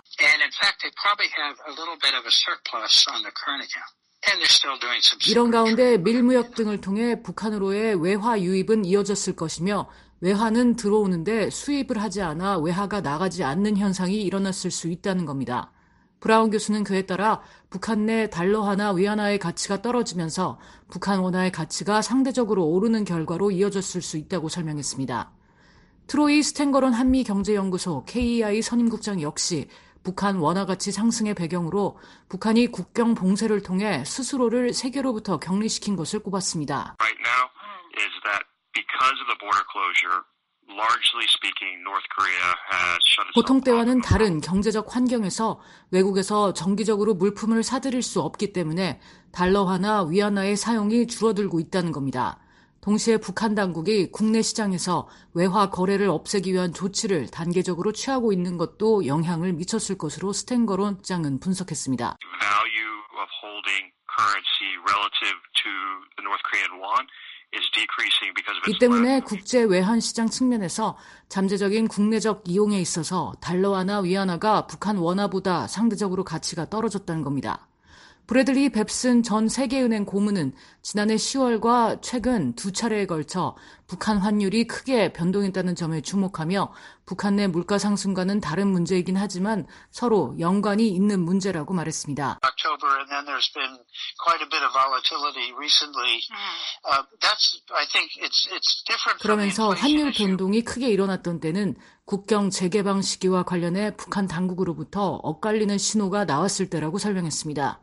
이런 가운데 밀무역 등을 통해 북한으로의 외화 유입은 이어졌을 것이며 외화는 들어오는데 수입을 하지 않아 외화가 나가지 않는 현상이 일어났을 수 있다는 겁니다. 브라운 교수는 그에 따라 북한 내 달러화나 위안화의 가치가 떨어지면서 북한 원화의 가치가 상대적으로 오르는 결과로 이어졌을 수 있다고 설명했습니다. 트로이 스탠거론 한미경제연구소 KEI 선임국장 역시 북한 원화 가치 상승의 배경으로 북한이 국경 봉쇄를 통해 스스로를 세계로부터 격리시킨 것을 꼽았습니다. Right now is that because of the border closure, largely speaking, North Korea has shut itself 보통 때와는 다른 경제적 환경에서 외국에서 정기적으로 물품을 사들일 수 없기 때문에 달러화나 위안화의 사용이 줄어들고 있다는 겁니다. 동시에 북한 당국이 국내 시장에서 외화 거래를 없애기 위한 조치를 단계적으로 취하고 있는 것도 영향을 미쳤을 것으로 스탠거론 장은 분석했습니다. value of holding currency relative to the North Korean won is decreasing because of its 이 때문에 국제 외환 시장 측면에서 잠재적인 국내적 이용에 있어서 달러화나 위안화가 북한 원화보다 상대적으로 가치가 떨어졌다는 겁니다. 브래들리 뱁슨 전 세계은행 고문은 지난해 10월과 최근 두 차례에 걸쳐 북한 환율이 크게 변동했다는 점에 주목하며 북한 내 물가 상승과는 다른 문제이긴 하지만 서로 연관이 있는 문제라고 말했습니다. October and then there's been quite a bit of volatility recently. That's I think it's different. 그러면서 환율 변동이 크게 일어났던 때는 국경 재개방 시기와 관련해 북한 당국으로부터 엇갈리는 신호가 나왔을 때라고 설명했습니다.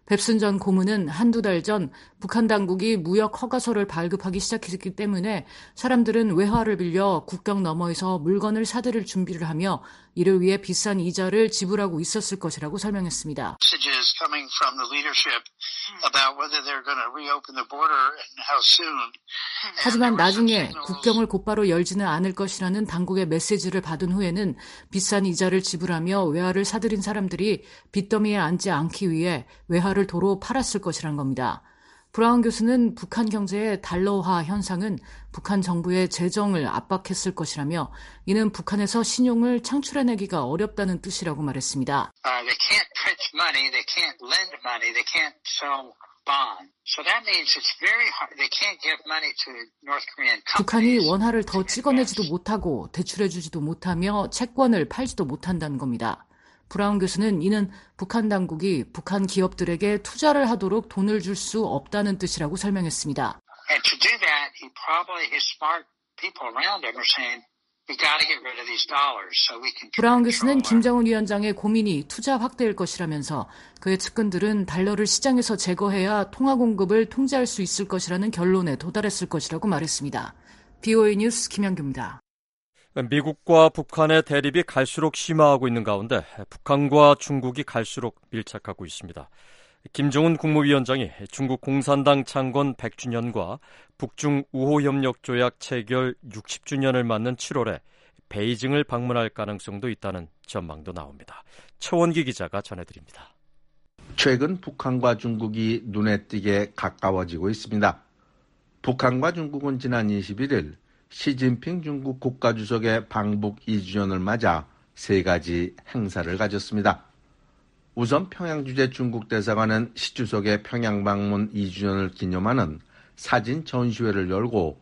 뱁슨 전 고문은 한두 달 전 북한 당국이 무역 허가서를 발급하기 시작했기 때문에 사람들은 외화를 빌려 국경 너머에서 물건을 사들일 준비를 하며 이를 위해 비싼 이자를 지불하고 있었을 것이라고 설명했습니다. Messages coming from the leadership about whether they're going to reopen the border and how soon. 하지만 나중에 국경을 곧바로 열지는 않을 것이라는 당국의 메시지를 받은 후에는 비싼 이자를 지불하며 외화를 사들인 사람들이 빚더미에 앉지 않기 위해 외화를 도로 팔았을 것이란 겁니다. 브라운 교수는 북한 경제의 달러화 현상은 북한 정부의 재정을 압박했을 것이라며 이는 북한에서 신용을 창출해내기가 어렵다는 뜻이라고 말했습니다. They can't print money, they can't lend money, they can't sell bonds. So that means it's very hard. They can't give money to North Korean companies. 북한이 원화를 더 찍어내지도 못하고 대출해주지도 못하며 채권을 팔지도 못한다는 겁니다. 브라운 교수는 이는 북한 당국이 북한 기업들에게 투자를 하도록 돈을 줄 수 없다는 뜻이라고 설명했습니다. And to do that, his smart people around him are saying, we got to get rid of these dollars so we can. 브라운 교수는 김정은 위원장의 고민이 투자 확대일 것이라면서 그의 측근들은 달러를 시장에서 제거해야 통화 공급을 통제할 수 있을 것이라는 결론에 도달했을 것이라고 말했습니다. BOA 뉴스 김현규입니다. 미국과 북한의 대립이 갈수록 심화하고 있는 가운데 북한과 중국이 갈수록 밀착하고 있습니다. 김정은 국무위원장이 중국 공산당 창건 100주년과 북중 우호협력조약 체결 60주년을 맞는 7월에 베이징을 방문할 가능성도 있다는 전망도 나옵니다. 최원기 기자가 전해드립니다. 최근 북한과 중국이 눈에 띄게 가까워지고 있습니다. 북한과 중국은 지난 21일 시진핑 중국 국가주석의 방북 2주년을 맞아 3가지 행사를 가졌습니다. 우선 평양주재 중국 대사관은 시 주석의 평양 방문 2주년을 기념하는 사진 전시회를 열고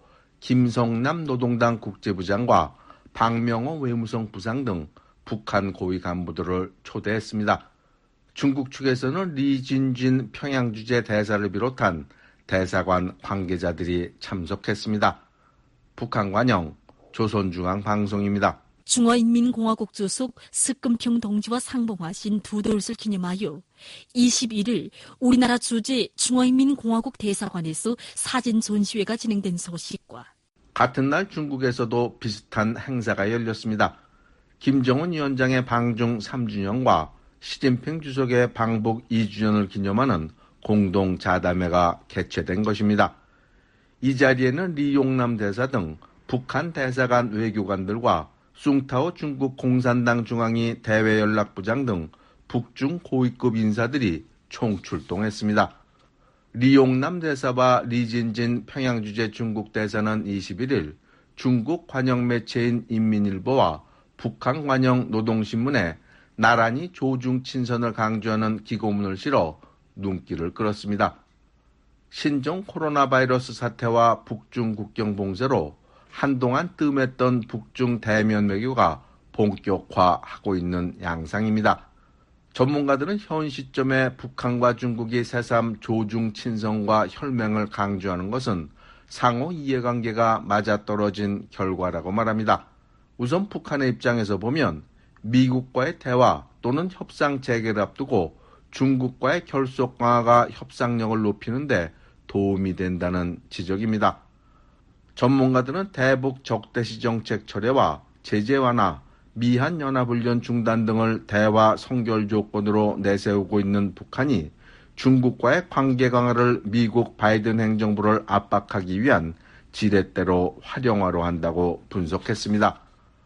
김성남 노동당 국제부장과 박명호 외무성 부상 등 북한 고위 간부들을 초대했습니다. 중국 측에서는 리진진 평양주재 대사를 비롯한 대사관 관계자들이 참석했습니다. 북한 관영 조선중앙방송입니다. 중화인민공화국 소속 스금평 동지와 상봉하신 두 돌을 기념하여 21일 우리나라 주재 중화인민공화국 대사관에서 사진 전시회가 진행된 소식과 같은 날 중국에서도 비슷한 행사가 열렸습니다. 김정은 위원장의 방중 3주년과 시진핑 주석의 방북 2주년을 기념하는 공동자담회가 개최된 것입니다. 이 자리에는 리용남 대사 등 북한 대사관 외교관들과 숭타오 중국 공산당 중앙위 대외연락부장 등 북중 고위급 인사들이 총출동했습니다. 리용남 대사와 리진진 평양주재 중국 대사는 21일 중국 관영 매체인 인민일보와 북한 관영 노동신문에 나란히 조중 친선을 강조하는 기고문을 실어 눈길을 끌었습니다. 신종 코로나 바이러스 사태와 북중 국경 봉쇄로 한동안 뜸했던 북중 대면 외교가 본격화하고 있는 양상입니다. 전문가들은 현 시점에 북한과 중국이 새삼 조중 친선과 혈맹을 강조하는 것은 상호 이해관계가 맞아떨어진 결과라고 말합니다. 우선 북한의 입장에서 보면 미국과의 대화 또는 협상 재개를 앞두고 중국과의 결속 강화가 협상력을 높이는데 도움이 된다는 지적입니다. 전문가들은 대북 적대시 정책 철회와 제재 완화, 미한 연합훈련 중단 등을 대화 성결 조건으로 내세우고 있는 북한이 중국과의 관계 강화를 미국 바이든 행정부를 압박하기 위한 지렛대로 활용화로 한다고 분석했습니다.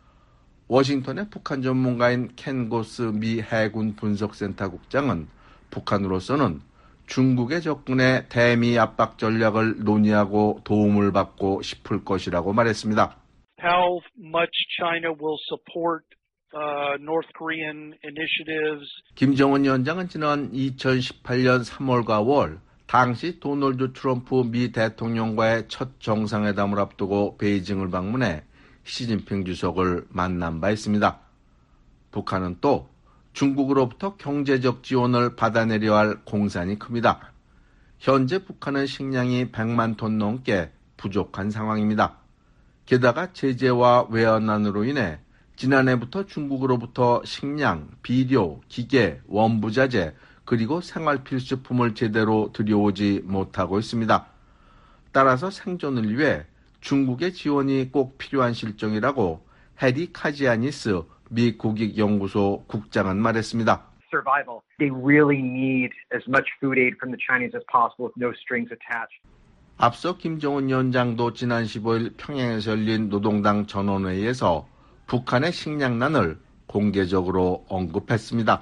워싱턴의 북한 전문가인 켄 고스 미 해군 분석센터 국장은 북한으로서는 중국의 접근에 대미 압박 전략을 논의하고 도움을 받고 싶을 것이라고 말했습니다. How much China will support North Korean initiatives. 김정은 위원장은 지난 2018년 3월과 5월 당시 도널드 트럼프 미 대통령과의 첫 정상회담을 앞두고 베이징을 방문해 시진핑 주석을 만난 바 있습니다. 북한은 또 중국으로부터 경제적 지원을 받아내려 할 공산이 큽니다. 현재 북한은 식량이 100만 톤 넘게 부족한 상황입니다. 게다가 제재와 외환난으로 인해 지난해부터 중국으로부터 식량, 비료, 기계, 원부자재, 그리고 생활 필수품을 제대로 들여오지 못하고 있습니다. 따라서 생존을 위해 중국의 지원이 꼭 필요한 실정이라고 해리 카지아니스 미 국익연구소 국장은 말했습니다. Survival. They really need as much food aid from the Chinese as possible with no strings attached. 앞서 김정은 위원장도 지난 15일 평양에서 열린 노동당 전원회의에서 북한의 식량난을 공개적으로 언급했습니다.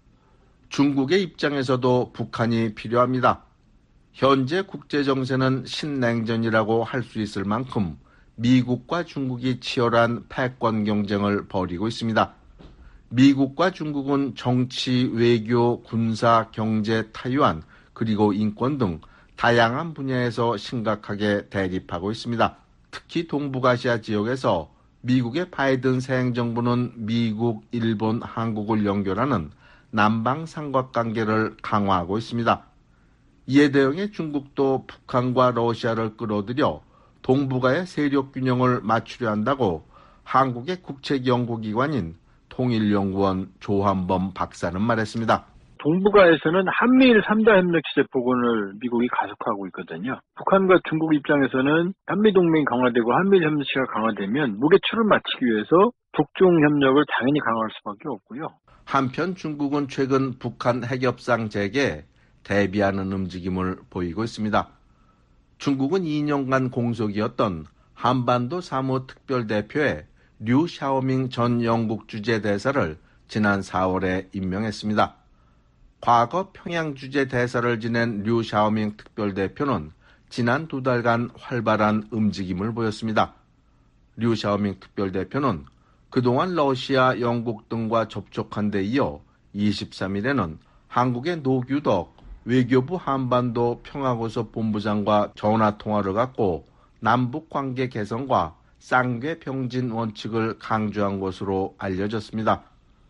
중국의 입장에서도 북한이 필요합니다. 현재 국제정세는 신냉전이라고 할 수 있을 만큼 미국과 중국이 치열한 패권 경쟁을 벌이고 있습니다. 미국과 중국은 정치, 외교, 군사, 경제, 타이완, 그리고 인권 등 다양한 분야에서 심각하게 대립하고 있습니다. 특히 동북아시아 지역에서 미국의 바이든 새 행정부는 미국, 일본, 한국을 연결하는 남방 삼각관계를 강화하고 있습니다. 이에 대응해 중국도 북한과 러시아를 끌어들여 동북아의 세력 균형을 맞추려 한다고 한국의 국책연구기관인 통일연구원 조한범 박사는 말했습니다. 동북아에서는 한미일 3자 협력 체제 복원을 미국이 가속하고 있거든요. 북한과 중국 입장에서는 한미동맹이 강화되고 한미일 협력체가 강화되면 무게추를 맞추기 위해서 북중 협력을 당연히 강화할 수밖에 없고요. 한편 중국은 최근 북한 핵협상 재개에 대비하는 움직임을 보이고 있습니다. 중국은 2년간 공석이었던 한반도 사무특별대표에 류 샤오밍 전 영국 주재대사를 지난 4월에 임명했습니다. 과거 평양 주재대사를 지낸 류 샤오밍 특별대표는 지난 2달간 활발한 움직임을 보였습니다. 류 샤오밍 특별대표는 그동안 러시아, 영국 등과 접촉한 데 이어 23일에는 한국의 노규덕 외교부 한반도 평화고서 본부장과 전화통화를 갖고 남북관계 개선과 쌍궤병진 원칙을 강조한 것으로 알려졌습니다.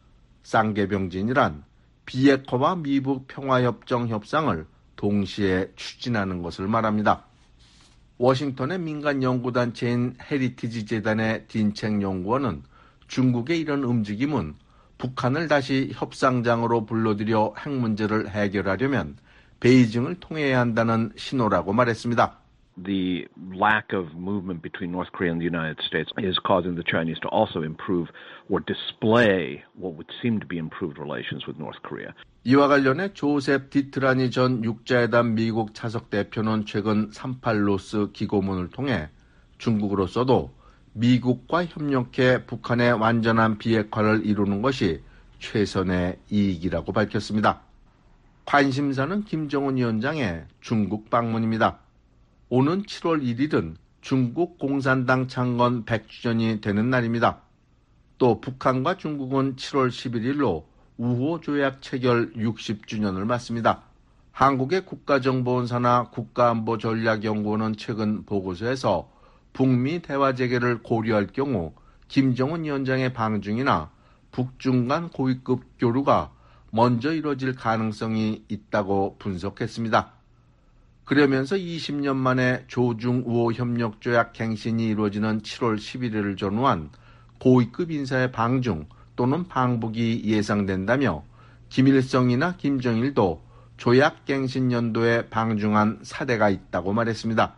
쌍궤병진이란 비핵화와 미북 평화협정 협상을 동시에 추진하는 것을 말합니다. 워싱턴의 민간 연구단체인 헤리티지 재단의 딘책 연구원은 중국의 이런 움직임은 북한을 다시 협상장으로 불러들여 핵 문제를 해결하려면 베이징을 통해야 한다는 신호라고 말했습니다. The lack of movement between North Korea and the United States is causing the Chinese to also improve or display what would seem to be improved relations with North Korea. 이와 관련해 조셉 디트라니 전 육자회담 미국 차석 대표는 최근 38로스 기고문을 통해 중국으로서도 미국과 협력해 북한의 완전한 비핵화를 이루는 것이 최선의 이익이라고 밝혔습니다. 관심사는 김정은 위원장의 중국 방문입니다. 오는 7월 1일은 중국 공산당 창건 100주년이 되는 날입니다. 또 북한과 중국은 7월 11일로 우호 조약 체결 60주년을 맞습니다. 한국의 국가정보원사나 국가안보전략연구원은 최근 보고서에서 북미 대화 재개를 고려할 경우 김정은 위원장의 방중이나 북중 간 고위급 교류가 먼저 이뤄질 가능성이 있다고 분석했습니다. 그러면서 20년 만에 조중 우호 협력조약 갱신이 이루어지는 7월 11일을 전후한 고위급 인사의 방중 또는 방북이 예상된다며 김일성이나 김정일도 조약 갱신 연도에 방중한 사례가 있다고 말했습니다.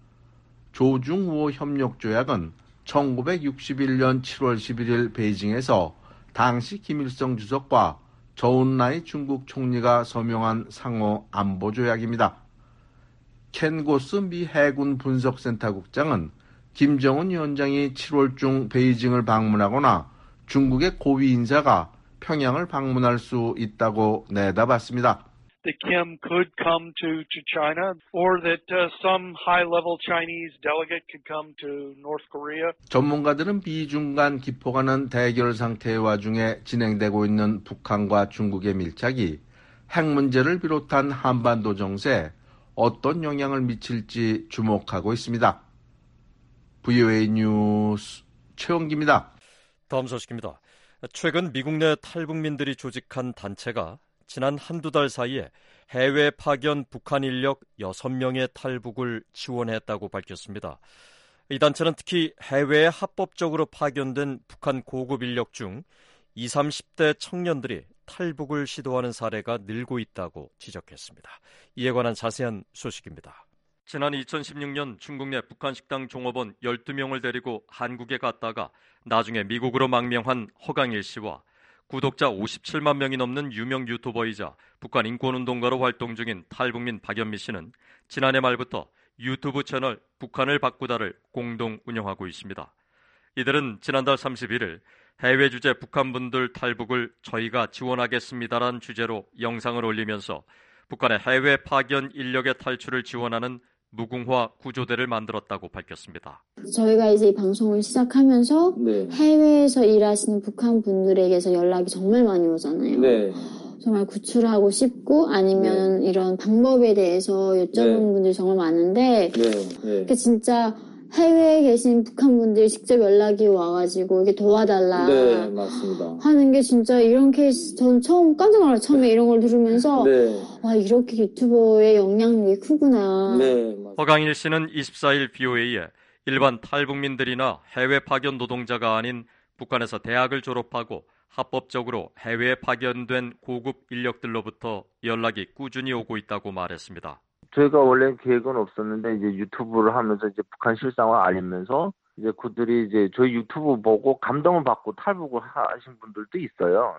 조중 우호 협력조약은 1961년 7월 11일 베이징에서 당시 김일성 주석과 저운라이 중국 총리가 서명한 상호 안보조약입니다. 켄 고스 미 해군 분석센터국장은 김정은 위원장이 7월 중 베이징을 방문하거나 중국의 고위 인사가 평양을 방문할 수 있다고 내다봤습니다. That Kim could come to China, or that some high-level Chinese delegate could come to North Korea. 전문가들은 미중 간 기포가는 대결 상태의 와중에 진행되고 있는 북한과 중국의 밀착이 핵 문제를 비롯한 한반도 정세에 어떤 영향을 미칠지 주목하고 있습니다. VOA 뉴스 최원기입니다. 다음 소식입니다. 최근 미국 내 탈북민들이 조직한 단체가 지난 한두 달 사이에 해외 파견 북한 인력 6명의 탈북을 지원했다고 밝혔습니다. 이 단체는 특히 해외에 합법적으로 파견된 북한 고급 인력 중 20, 30대 청년들이 탈북을 시도하는 사례가 늘고 있다고 지적했습니다. 이에 관한 자세한 소식입니다. 지난 2016년 중국 내 북한 식당 종업원 12명을 데리고 한국에 갔다가 나중에 미국으로 망명한 허강일 씨와 구독자 57만 명이 넘는 유명 유튜버이자 북한 인권운동가로 활동 중인 탈북민 박연미 씨는 지난해 말부터 유튜브 채널 북한을 바꾸다를 공동 운영하고 있습니다. 이들은 지난달 31일 해외 주재 북한분들 탈북을 저희가 지원하겠습니다라는 주제로 영상을 올리면서 북한의 해외 파견 인력의 탈출을 지원하는 무궁화 구조대를 만들었다고 밝혔습니다. 저희가 이제 이 방송을 시작하면서 해외에서 일하시는 북한 분들에게서 연락이 정말 많이 오잖아요. 정말 구출하고 싶고 아니면 이런 방법에 대해서 여쭤보는 분들이 정말 많은데 그 진짜 해외에 계신 북한 분들이 직접 연락이 와가지고 이게 도와달라 맞습니다. 하는 게 진짜 이런 케이스 전 처음 깜짝 놀랐어요. 처음에 이런 걸 들으면서 와 이렇게 유튜버의 영향력이 크구나. 허강일 씨는 24일 BOA에 일반 탈북민들이나 해외 파견 노동자가 아닌 북한에서 대학을 졸업하고 합법적으로 해외에 파견된 고급 인력들로부터 연락이 꾸준히 오고 있다고 말했습니다. 저희가 원래 계획은 없었는데 이제 유튜브를 하면서 이제 북한 실상을 알리면서 이제 그들이 이제 저희 유튜브 보고 감동을 받고 탈북을 하신 분들도 있어요.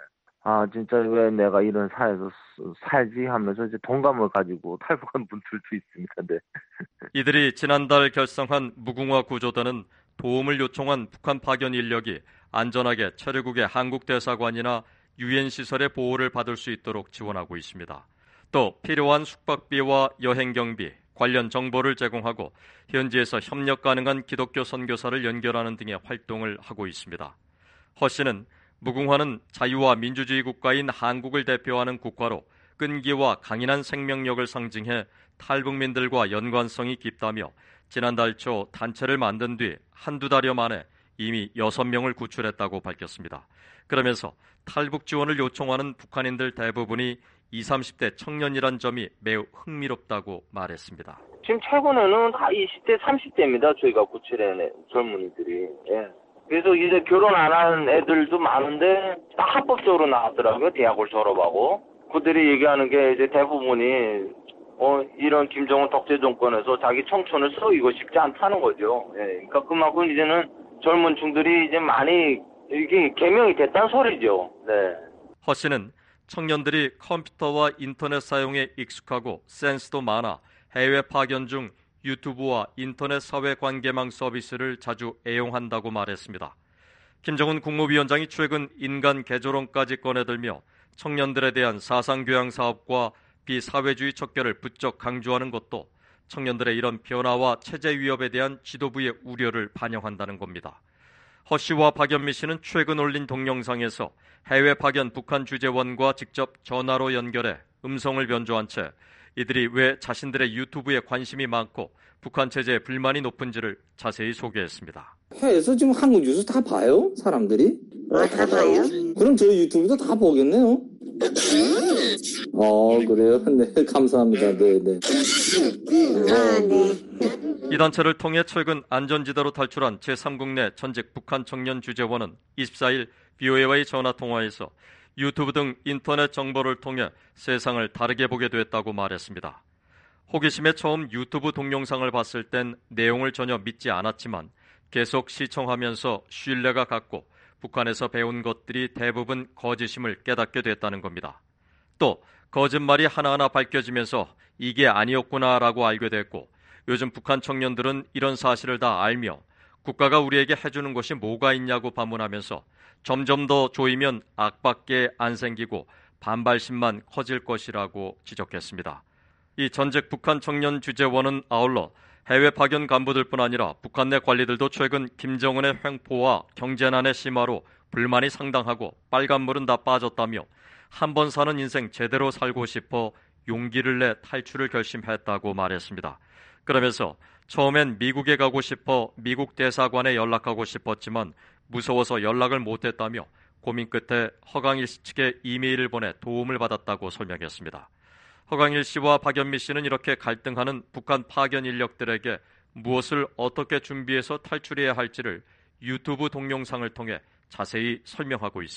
아 진짜 왜 내가 이런 사회에서 살지 하면서 이제 동감을 가지고 탈북한 분들도 있습니다. 이들이 지난달 결성한 무궁화 구조대는 도움을 요청한 북한 파견 인력이 안전하게 체류국의 한국 대사관이나 유엔 시설의 보호를 받을 수 있도록 지원하고 있습니다. 또 필요한 숙박비와 여행 경비, 관련 정보를 제공하고 현지에서 협력 가능한 기독교 선교사를 연결하는 등의 활동을 하고 있습니다. 허 씨는 무궁화는 자유와 민주주의 국가인 한국을 대표하는 국가로 끈기와 강인한 생명력을 상징해 탈북민들과 연관성이 깊다며 지난달 초 단체를 만든 뒤 한두 달여 만에 이미 6명을 구출했다고 밝혔습니다. 그러면서 탈북 지원을 요청하는 북한인들 대부분이 20, 30대 청년이란 점이 매우 흥미롭다고 말했습니다. 지금 최근에는 다 20대, 30대입니다. 저희가 구출한 젊은이들이. 그래서 이제 결혼 안 한 애들도 많은데 다 합법적으로 나왔더라고요. 대학을 졸업하고. 그들이 얘기하는 게 이제 대부분이 이런 김정은 독재 정권에서 자기 청춘을 썩이고 싶지 않다는 거죠. 그러니까 그만큼 이제는 젊은 층들이 이제 많이 이게 개명이 됐다는 소리죠. 허 씨는 청년들이 컴퓨터와 인터넷 사용에 익숙하고 센스도 많아 해외 파견 중 유튜브와 인터넷 사회관계망 서비스를 자주 애용한다고 말했습니다. 김정은 국무위원장이 최근 인간 개조론까지 꺼내들며 청년들에 대한 사상교양 사업과 비사회주의 척결을 부쩍 강조하는 것도 청년들의 이런 변화와 체제 위협에 대한 지도부의 우려를 반영한다는 겁니다. 허 씨와 박연미 씨는 최근 올린 동영상에서 해외 파견 북한 주재원과 직접 전화로 연결해 음성을 변조한 채 이들이 왜 자신들의 유튜브에 관심이 많고 북한 체제에 불만이 높은지를 자세히 소개했습니다. 해외에서 지금 한국 뉴스 다 봐요? 사람들이? 다 봐요? 그럼 저 유튜브도 다 보겠네요? 그래요? 네, 감사합니다. 네. 이 단체를 통해 최근 안전지대로 탈출한 제3국 내 전직 북한 청년 주재원은 24일 BOA와의 전화통화에서 유튜브 등 인터넷 정보를 통해 세상을 다르게 보게 됐다고 말했습니다. 호기심에 처음 유튜브 동영상을 봤을 땐 내용을 전혀 믿지 않았지만 계속 시청하면서 신뢰가 갔고 북한에서 배운 것들이 대부분 거짓임을 깨닫게 됐다는 겁니다. 또 거짓말이 하나하나 밝혀지면서 이게 아니었구나라고 알게 됐고 요즘 북한 청년들은 이런 사실을 다 알며 국가가 우리에게 해주는 것이 뭐가 있냐고 반문하면서 점점 더 조이면 악밖에 안 생기고 반발심만 커질 것이라고 지적했습니다. 이 전직 북한 청년 주재원은 아울러 해외 파견 간부들뿐 아니라 북한 내 관리들도 최근 김정은의 횡포와 경제난의 심화로 불만이 상당하고 빨간물은 다 빠졌다며 한 번 사는 인생 제대로 살고 싶어 용기를 내 탈출을 결심했다고 말했습니다. 그러면서 처음엔 미국에 가고 싶어 미국 대사관에 연락하고 싶었지만 무서워서 연락을 못했다며 고민 끝에 허강일 씨 측에 이메일을 보내 도움을 받았다고 설명했습니다. 허강일 씨와 박연미 씨는 이렇게 갈등하는 북한 파견 인력들에게 무엇을 어떻게 준비해서 탈출해야 할지를 유튜브 동영상을 통해 자세히 설명하고 있습니다.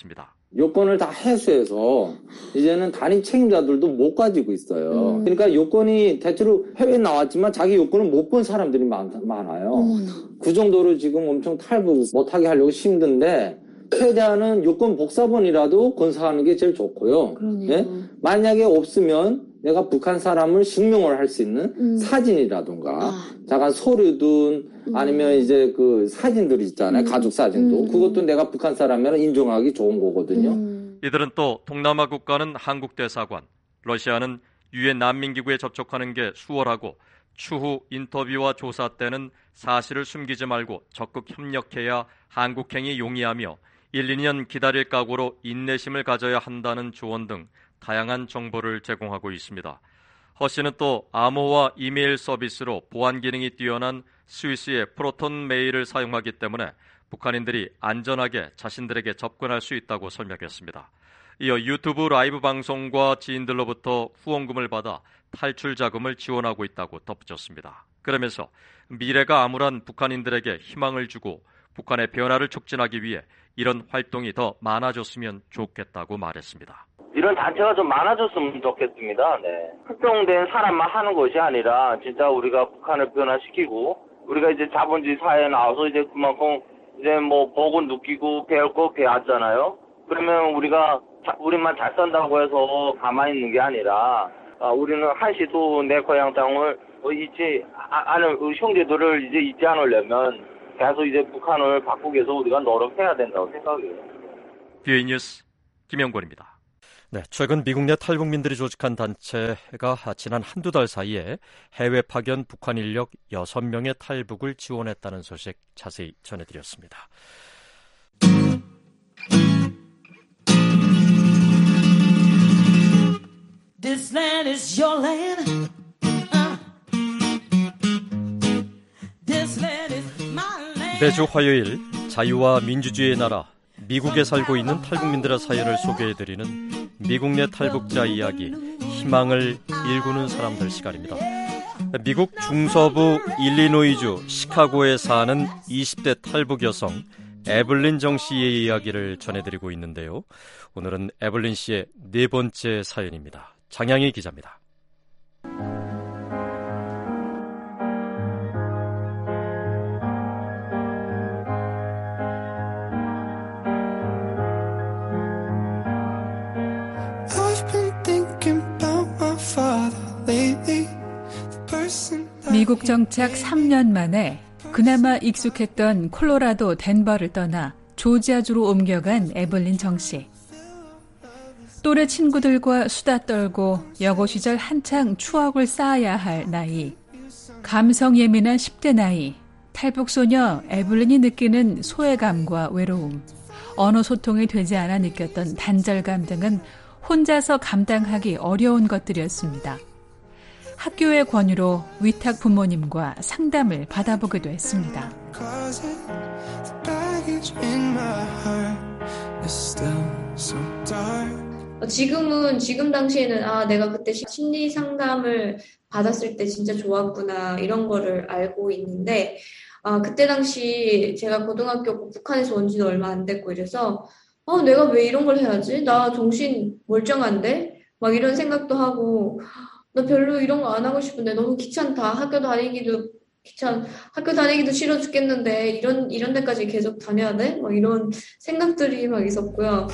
요건을 다 해소해서 이제는 단임 책임자들도 못 가지고 있어요. 그러니까 요건이 대체로 해외에 나왔지만 자기 요건을 못 본 사람들이 많아요. 그 정도로 지금 엄청 탈북 못하게 하려고 힘든데 최대한은 요건 복사본이라도 건사하는 게 제일 좋고요. 네? 만약에 없으면 내가 북한 사람을 증명을 할 수 있는 사진이라든가 잠깐 서류든 아니면 이제 그 사진들 있잖아요. 가족 사진도. 그것도 내가 북한 사람이라 인정하기 좋은 거거든요. 이들은 또 동남아 국가는 한국 대사관, 러시아는 유엔 난민기구에 접촉하는 게 수월하고 추후 인터뷰와 조사 때는 사실을 숨기지 말고 적극 협력해야 한국행이 용이하며 1, 2년 기다릴 각오로 인내심을 가져야 한다는 조언 등 다양한 정보를 제공하고 있습니다. 허 씨는 또 암호화 이메일 서비스로 보안 기능이 뛰어난 스위스의 프로톤 메일을 사용하기 때문에 북한인들이 안전하게 자신들에게 접근할 수 있다고 설명했습니다. 이어 유튜브 라이브 방송과 지인들로부터 후원금을 받아 탈출 자금을 지원하고 있다고 덧붙였습니다. 그러면서 미래가 암울한 북한인들에게 희망을 주고 북한의 변화를 촉진하기 위해 이런 활동이 더 많아졌으면 좋겠다고 말했습니다. 이런 단체가 좀 많아졌으면 좋겠습니다. 네. 특정된 사람만 하는 것이 아니라 진짜 우리가 북한을 변화시키고 우리가 이제 자본주의 사회에 나와서 이제 그만큼 이제 뭐 복은 느끼고 배울 거 배웠잖아요. 그러면 우리만 잘 산다고 해서 가만히 있는 게 아니라 우리는 한시도 내 고향 땅을 잊지 않을 우리 형제들을 이제 잊지 않으려면 계속 이제 북한을 바꾸기 위해서 우리가 노력해야 된다고 생각해요. BOA 뉴스 김영권입니다. 네, 최근 미국 내 탈북민들이 조직한 단체가 지난 한두 달 사이에 해외 파견 북한 인력 6명의 탈북을 지원했다는 소식 자세히 전해드렸습니다. This land is your land. This land is my land. 매주 화요일 자유와 민주주의의 나라 미국에 살고 있는 탈북민들의 사연을 소개해드리는 미국 내 탈북자 이야기, 희망을 일구는 사람들 시간입니다. 미국 중서부 일리노이주 시카고에 사는 20대 탈북 여성 에블린 정 씨의 이야기를 전해드리고 있는데요. 오늘은 에블린 씨의 네 번째 사연입니다. 장양희 기자입니다. 미국 정착 3년 만에 그나마 익숙했던 콜로라도 덴버를 떠나 조지아주로 옮겨간 에블린 정 씨. 또래 친구들과 수다 떨고 여고 시절 한창 추억을 쌓아야 할 나이. 감성 예민한 10대 나이. 탈북 소녀 에블린이 느끼는 소외감과 외로움. 언어 소통이 되지 않아 느꼈던 단절감 등은 혼자서 감당하기 어려운 것들이었습니다. 학교의 권유로 위탁 부모님과 상담을 받아보기도 했습니다. 지금 당시에는 내가 그때 심리 상담을 받았을 때 진짜 좋았구나 이런 거를 알고 있는데 그때 당시 제가 고등학교 북한에서 온 지도 얼마 안 됐고 이래서 내가 왜 이런 걸 해야지? 나 정신 멀쩡한데? 막 이런 생각도 하고 나 별로 이런 거 안 하고 싶은데 너무 귀찮다. 학교 다니기도 싫어 죽겠는데 이런 데까지 계속 다녀야 돼? 막 이런 생각들이 막 있었고요.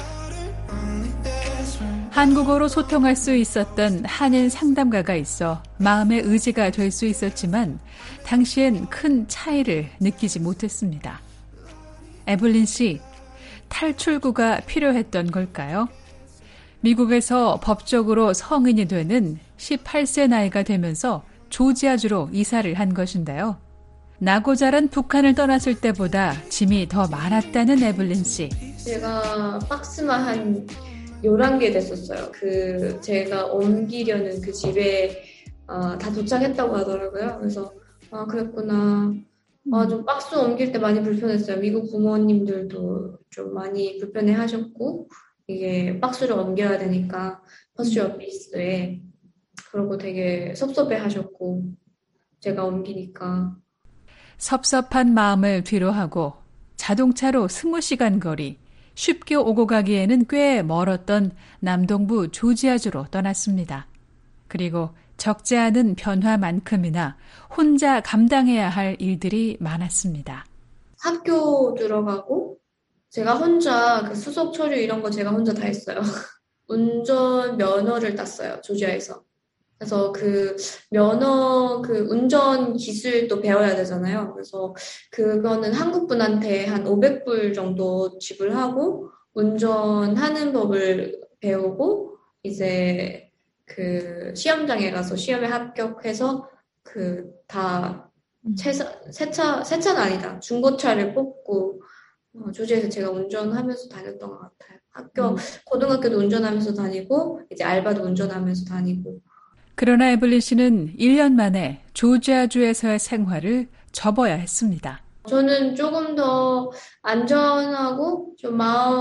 한국어로 소통할 수 있었던 한인 상담가가 있어 마음의 의지가 될 수 있었지만 당시엔 큰 차이를 느끼지 못했습니다. 에블린 씨, 탈출구가 필요했던 걸까요? 미국에서 법적으로 성인이 되는 18세 나이가 되면서 조지아주로 이사를 한 것인데요. 나고 자란 북한을 떠났을 때보다 짐이 더 많았다는 에블린 씨. 제가 박스만 한 11개 됐었어요. 제가 옮기려는 그 집에 다 도착했다고 하더라고요. 그래서 그랬구나. 좀 박스 옮길 때 많이 불편했어요. 미국 부모님들도 좀 많이 불편해 하셨고 이게 박스를 옮겨야 되니까 포스트 오피스에 그러고 되게 섭섭해 하셨고 제가 옮기니까 섭섭한 마음을 뒤로하고 자동차로 20시간 거리 쉽게 오고 가기에는 꽤 멀었던 남동부 조지아주로 떠났습니다. 그리고 적지 않은 변화만큼이나 혼자 감당해야 할 일들이 많았습니다. 학교 들어가고 제가 혼자 그 수속 서류 이런 거 제가 혼자 다 했어요. 운전 면허를 땄어요, 조지아에서. 그래서 그 면허, 그 운전 기술도 배워야 되잖아요. 그래서 그거는 한국 분한테 한 500불 정도 지불하고 운전하는 법을 배우고 이제 그 시험장에 가서 시험에 합격해서 그 다 세차는 아니다. 중고차를 뽑고 조지아에서 제가 운전하면서 다녔던 것 같아요. 고등학교도 운전하면서 다니고 이제 알바도 운전하면서 다니고. 그러나 에블린 씨는 1년 만에 조지아주에서의 생활을 접어야 했습니다. 저는 조금 더 안전하고 좀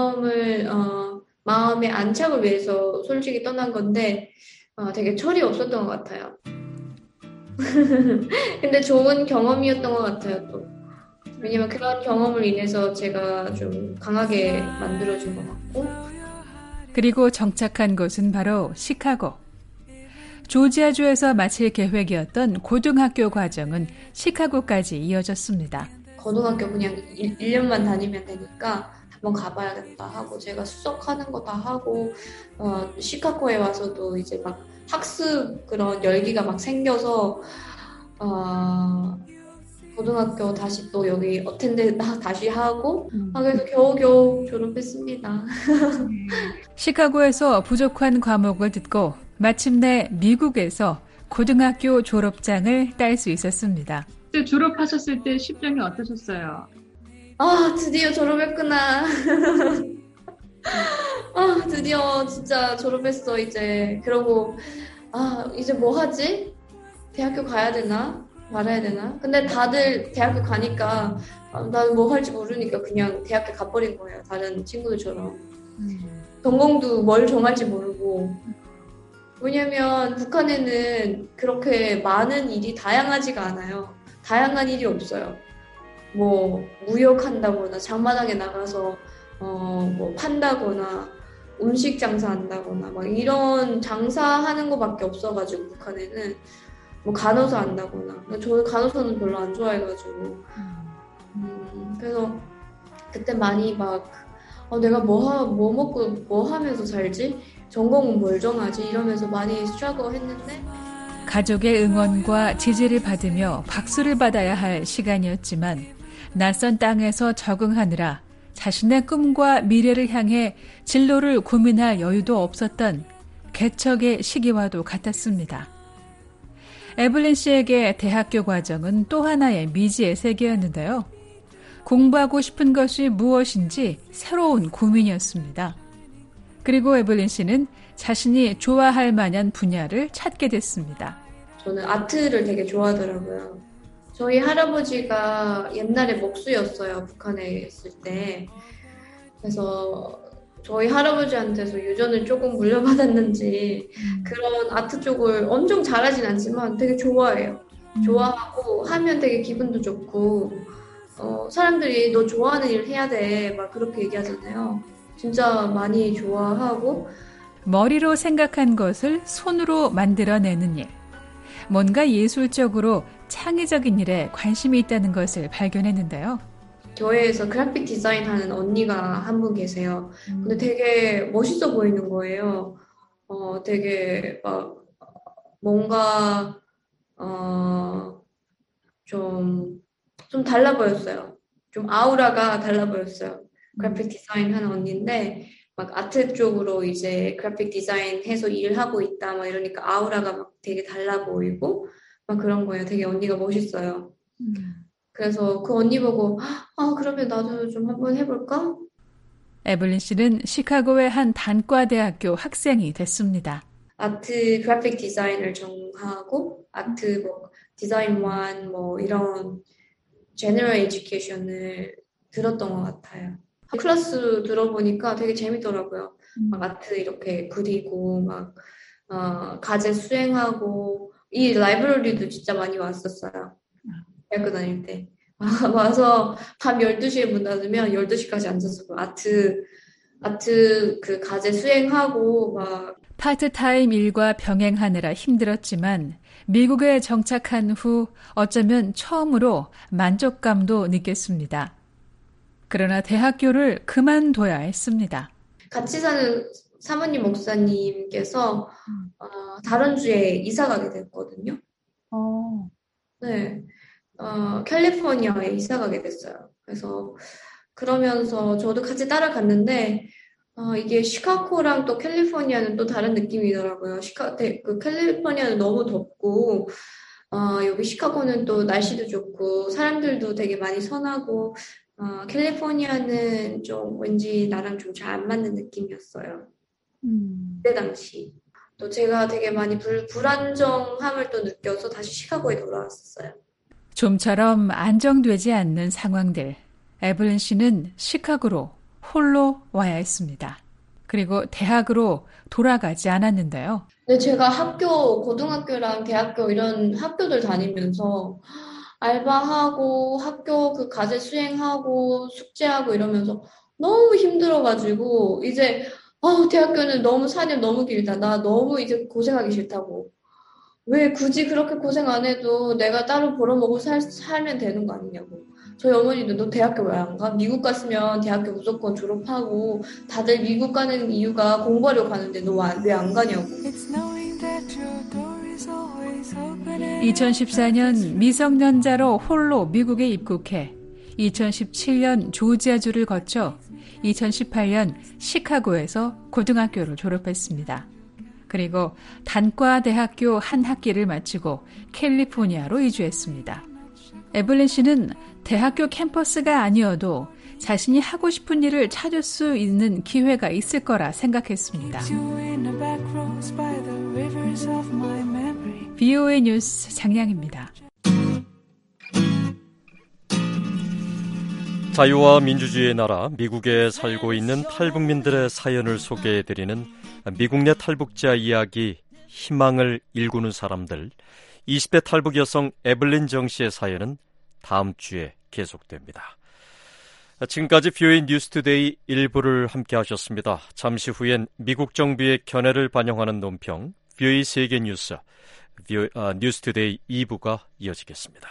마음의 안착을 위해서 솔직히 떠난 건데 되게 철이 없었던 것 같아요. 근데 좋은 경험이었던 것 같아요, 또. 왜냐면 그런 경험을 인해서 제가 좀 강하게 만들어진 것 같고. 그리고 정착한 곳은 바로 시카고. 조지아주에서 마칠 계획이었던 고등학교 과정은 시카고까지 이어졌습니다. 고등학교 그냥 1년만 다니면 되니까 한번 가봐야겠다 하고 제가 수석하는 거 다 하고 시카고에 와서도 이제 막 학습 그런 열기가 막 생겨서 고등학교 다시 또 여기 어텐드 다시 하고 그래서 겨우겨우 졸업했습니다. 시카고에서 부족한 과목을 듣고 마침내 미국에서 고등학교 졸업장을 딸 수 있었습니다. 그때 졸업하셨을 때 심정이 어떠셨어요? 드디어 졸업했구나. 드디어 진짜 졸업했어 이제. 그러고 이제 뭐 하지? 대학교 가야 되나? 말아야 되나? 근데 다들 대학교 가니까 나는 뭐 할지 모르니까 그냥 대학교 가버린 거예요. 다른 친구들처럼. 전공도 뭘 정할지 모르고. 왜냐면 북한에는 그렇게 많은 일이 다양하지가 않아요. 다양한 일이 없어요. 뭐 무역한다거나 장마당에 나가서 뭐 판다거나 음식 장사한다거나 막 이런 장사하는 거밖에 없어가지고 북한에는 뭐 간호사 한다거나 저는 간호사는 별로 안 좋아해가지고 그래서 그때 많이 막 내가 뭐 먹고 뭐 하면서 살지? 전공은 뭘 정하지? 이러면서 많이 스트러글 했는데 가족의 응원과 지지를 받으며 박수를 받아야 할 시간이었지만 낯선 땅에서 적응하느라 자신의 꿈과 미래를 향해 진로를 고민할 여유도 없었던 개척의 시기와도 같았습니다. 에블린 씨에게 대학교 과정은 또 하나의 미지의 세계였는데요. 공부하고 싶은 것이 무엇인지 새로운 고민이었습니다. 그리고 에블린 씨는 자신이 좋아할 만한 분야를 찾게 됐습니다. 저는 아트를 되게 좋아하더라고요. 저희 할아버지가 옛날에 목수였어요. 북한에 있을 때. 그래서 저희 할아버지한테서 유전을 조금 물려받았는지 그런 아트 쪽을 엄청 잘하진 않지만 되게 좋아해요. 좋아하고 하면 되게 기분도 좋고 사람들이 너 좋아하는 일 해야 돼 막 그렇게 얘기하잖아요. 진짜 많이 좋아하고 머리로 생각한 것을 손으로 만들어내는 일. 뭔가 예술적으로 창의적인 일에 관심이 있다는 것을 발견했는데요. 교회에서 그래픽 디자인 하는 언니가 한 분 계세요. 근데 되게 멋있어 보이는 거예요. 되게 막 뭔가 좀 달라 보였어요. 좀 아우라가 달라 보였어요. 그래픽 디자인 하는 언니인데 막 아트 쪽으로 이제 그래픽 디자인 해서 일하고 있다 막 이러니까 아우라가 막 되게 달라 보이고 막 그런 거예요. 되게 언니가 멋있어요. 그래서 그 언니 보고 그러면 나도 좀 한번 해볼까? 에블린 씨는 시카고의 한 단과대학교 학생이 됐습니다. 아트 그래픽 디자인을 정하고 아트 뭐 디자인 1 뭐 이런 제너럴 에듀케이션을 들었던 것 같아요. 클래스 들어보니까 되게 재밌더라고요. 막 아트 이렇게 그리고 막 과제 수행하고 이 라이브러리도 진짜 많이 왔었어요. 대학교 다닐 때. 와서 밤 12시에 문 닫으면 12시까지 앉아서 아트 아트 그 과제 수행하고 막 파트타임 일과 병행하느라 힘들었지만 미국에 정착한 후 어쩌면 처음으로 만족감도 느꼈습니다. 그러나 대학교를 그만둬야 했습니다. 같이 사는 사모님 목사님께서 다른 주에 이사 가게 됐거든요. 네, 캘리포니아에 이사 가게 됐어요. 그래서 그러면서 저도 같이 따라갔는데 이게 시카고랑 또 캘리포니아는 또 다른 느낌이더라고요. 그 캘리포니아는 너무 덥고 여기 시카고는 또 날씨도 좋고 사람들도 되게 많이 선하고 캘리포니아는 좀 왠지 나랑 좀 잘 안 맞는 느낌이었어요. 그때 당시 또 제가 되게 많이 불안정함을 또 느껴서 다시 시카고에 돌아왔었어요. 좀처럼 안정되지 않는 상황들. 에블린 씨는 시카고로 홀로 와야 했습니다. 그리고 대학으로 돌아가지 않았는데요. 근데 제가 고등학교랑 대학교 이런 학교들 다니면서 알바하고 학교 그 과제 수행하고 숙제하고 이러면서 너무 힘들어가지고 이제 대학교는 너무 4년 너무 길다. 나 너무 이제 고생하기 싫다고. 왜 굳이 그렇게 고생 안 해도 내가 따로 벌어먹고 살면 되는 거 아니냐고. 저희 어머니도 너 대학교 왜 안 가? 미국 갔으면 대학교 무조건 졸업하고 다들 미국 가는 이유가 공부하려고 가는데 너 왜 안 가냐고. 2014년 미성년자로 홀로 미국에 입국해 2017년 조지아주를 거쳐 2018년 시카고에서 고등학교를 졸업했습니다. 그리고 단과대학교 한 학기를 마치고 캘리포니아로 이주했습니다. 에블린 씨는 대학교 캠퍼스가 아니어도 자신이 하고 싶은 일을 찾을 수 있는 기회가 있을 거라 생각했습니다. VOA 뉴스 장량입니다. 자유와 민주주의의 나라 미국에 살고 있는 탈북민들의 사연을 소개해드리는 미국 내 탈북자 이야기 희망을 일구는 사람들 20대 탈북 여성 에블린 정 씨의 사연은 다음 주에 계속됩니다. 지금까지 VOA 뉴스투데이 1부를 함께 하셨습니다. 잠시 후엔 미국 정부의 견해를 반영하는 논평 VOA 세계 뉴스 뉴스투데이 2부가 이어지겠습니다.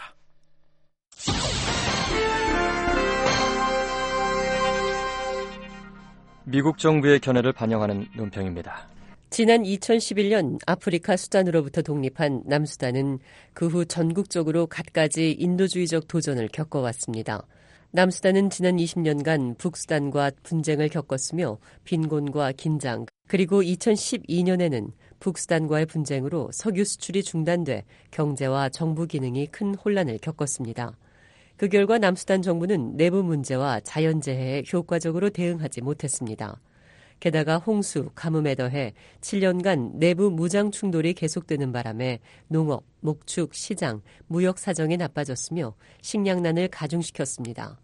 미국 정부의 견해를 반영하는 논평입니다. 지난 2011년 아프리카 수단으로부터 독립한 남수단은 그 후 전국적으로 갖가지 인도주의적 도전을 겪어왔습니다. 남수단은 지난 20년간 북수단과 분쟁을 겪었으며 빈곤과 긴장, 그리고 2012년에는 북수단과의 분쟁으로 석유 수출이 중단돼 경제와 정부 기능이 큰 혼란을 겪었습니다. 그 결과 남수단 정부는 내부 문제와 자연재해에 효과적으로 대응하지 못했습니다. 게다가 홍수, 가뭄에 더해 7년간 내부 무장 충돌이 계속되는 바람에 농업, 목축, 시장, 무역 사정이 나빠졌으며 식량난을 가중시켰습니다.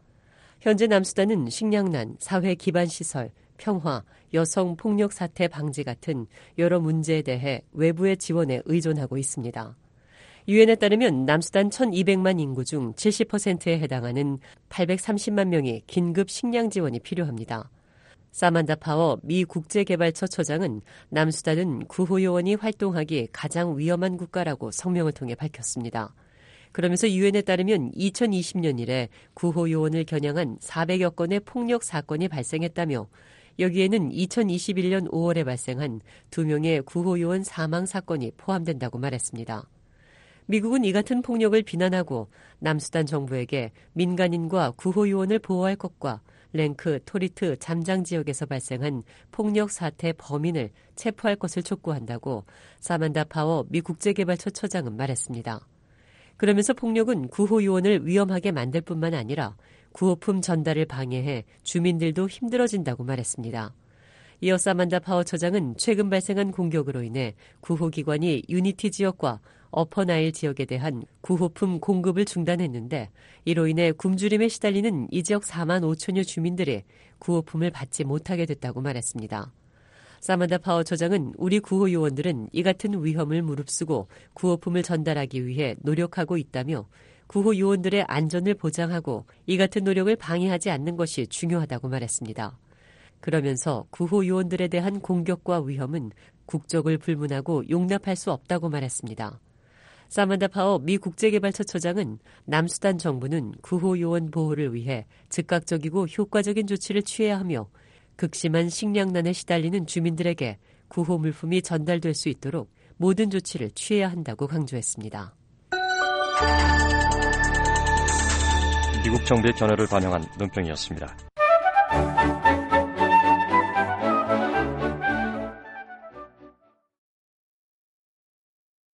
현재 남수단은 식량난, 사회 기반 시설, 평화, 여성 폭력 사태 방지 같은 여러 문제에 대해 외부의 지원에 의존하고 있습니다. 유엔에 따르면 남수단 1200만 인구 중 70%에 해당하는 830만 명이 긴급 식량 지원이 필요합니다. 사만다 파워 미 국제개발처 처장은 남수단은 구호요원이 활동하기 가장 위험한 국가라고 성명을 통해 밝혔습니다. 그러면서 유엔에 따르면 2020년 이래 구호요원을 겨냥한 400여 건의 폭력 사건이 발생했다며 여기에는 2021년 5월에 발생한 2명의 구호요원 사망 사건이 포함된다고 말했습니다. 미국은 이 같은 폭력을 비난하고 남수단 정부에게 민간인과 구호요원을 보호할 것과 랭크, 토리트, 잠장 지역에서 발생한 폭력 사태 범인을 체포할 것을 촉구한다고 사만다 파워 미 국제개발처 처장은 말했습니다. 그러면서 폭력은 구호요원을 위험하게 만들 뿐만 아니라 구호품 전달을 방해해 주민들도 힘들어진다고 말했습니다. 이어 사만다 파워 처장은 최근 발생한 공격으로 인해 구호기관이 유니티 지역과 어퍼나일 지역에 대한 구호품 공급을 중단했는데 이로 인해 굶주림에 시달리는 이 지역 4만 5천여 주민들이 구호품을 받지 못하게 됐다고 말했습니다. 사만다 파워 처장은 우리 구호 요원들은 이 같은 위험을 무릅쓰고 구호품을 전달하기 위해 노력하고 있다며 구호 요원들의 안전을 보장하고 이 같은 노력을 방해하지 않는 것이 중요하다고 말했습니다. 그러면서 구호 요원들에 대한 공격과 위험은 국적을 불문하고 용납할 수 없다고 말했습니다. 사만다 파워 미 국제개발처처장은 남수단 정부는 구호 요원 보호를 위해 즉각적이고 효과적인 조치를 취해야 하며 극심한 식량난에 시달리는 주민들에게 구호 물품이 전달될 수 있도록 모든 조치를 취해야 한다고 강조했습니다. 미국 정부의 견해를 반영한 논평이었습니다.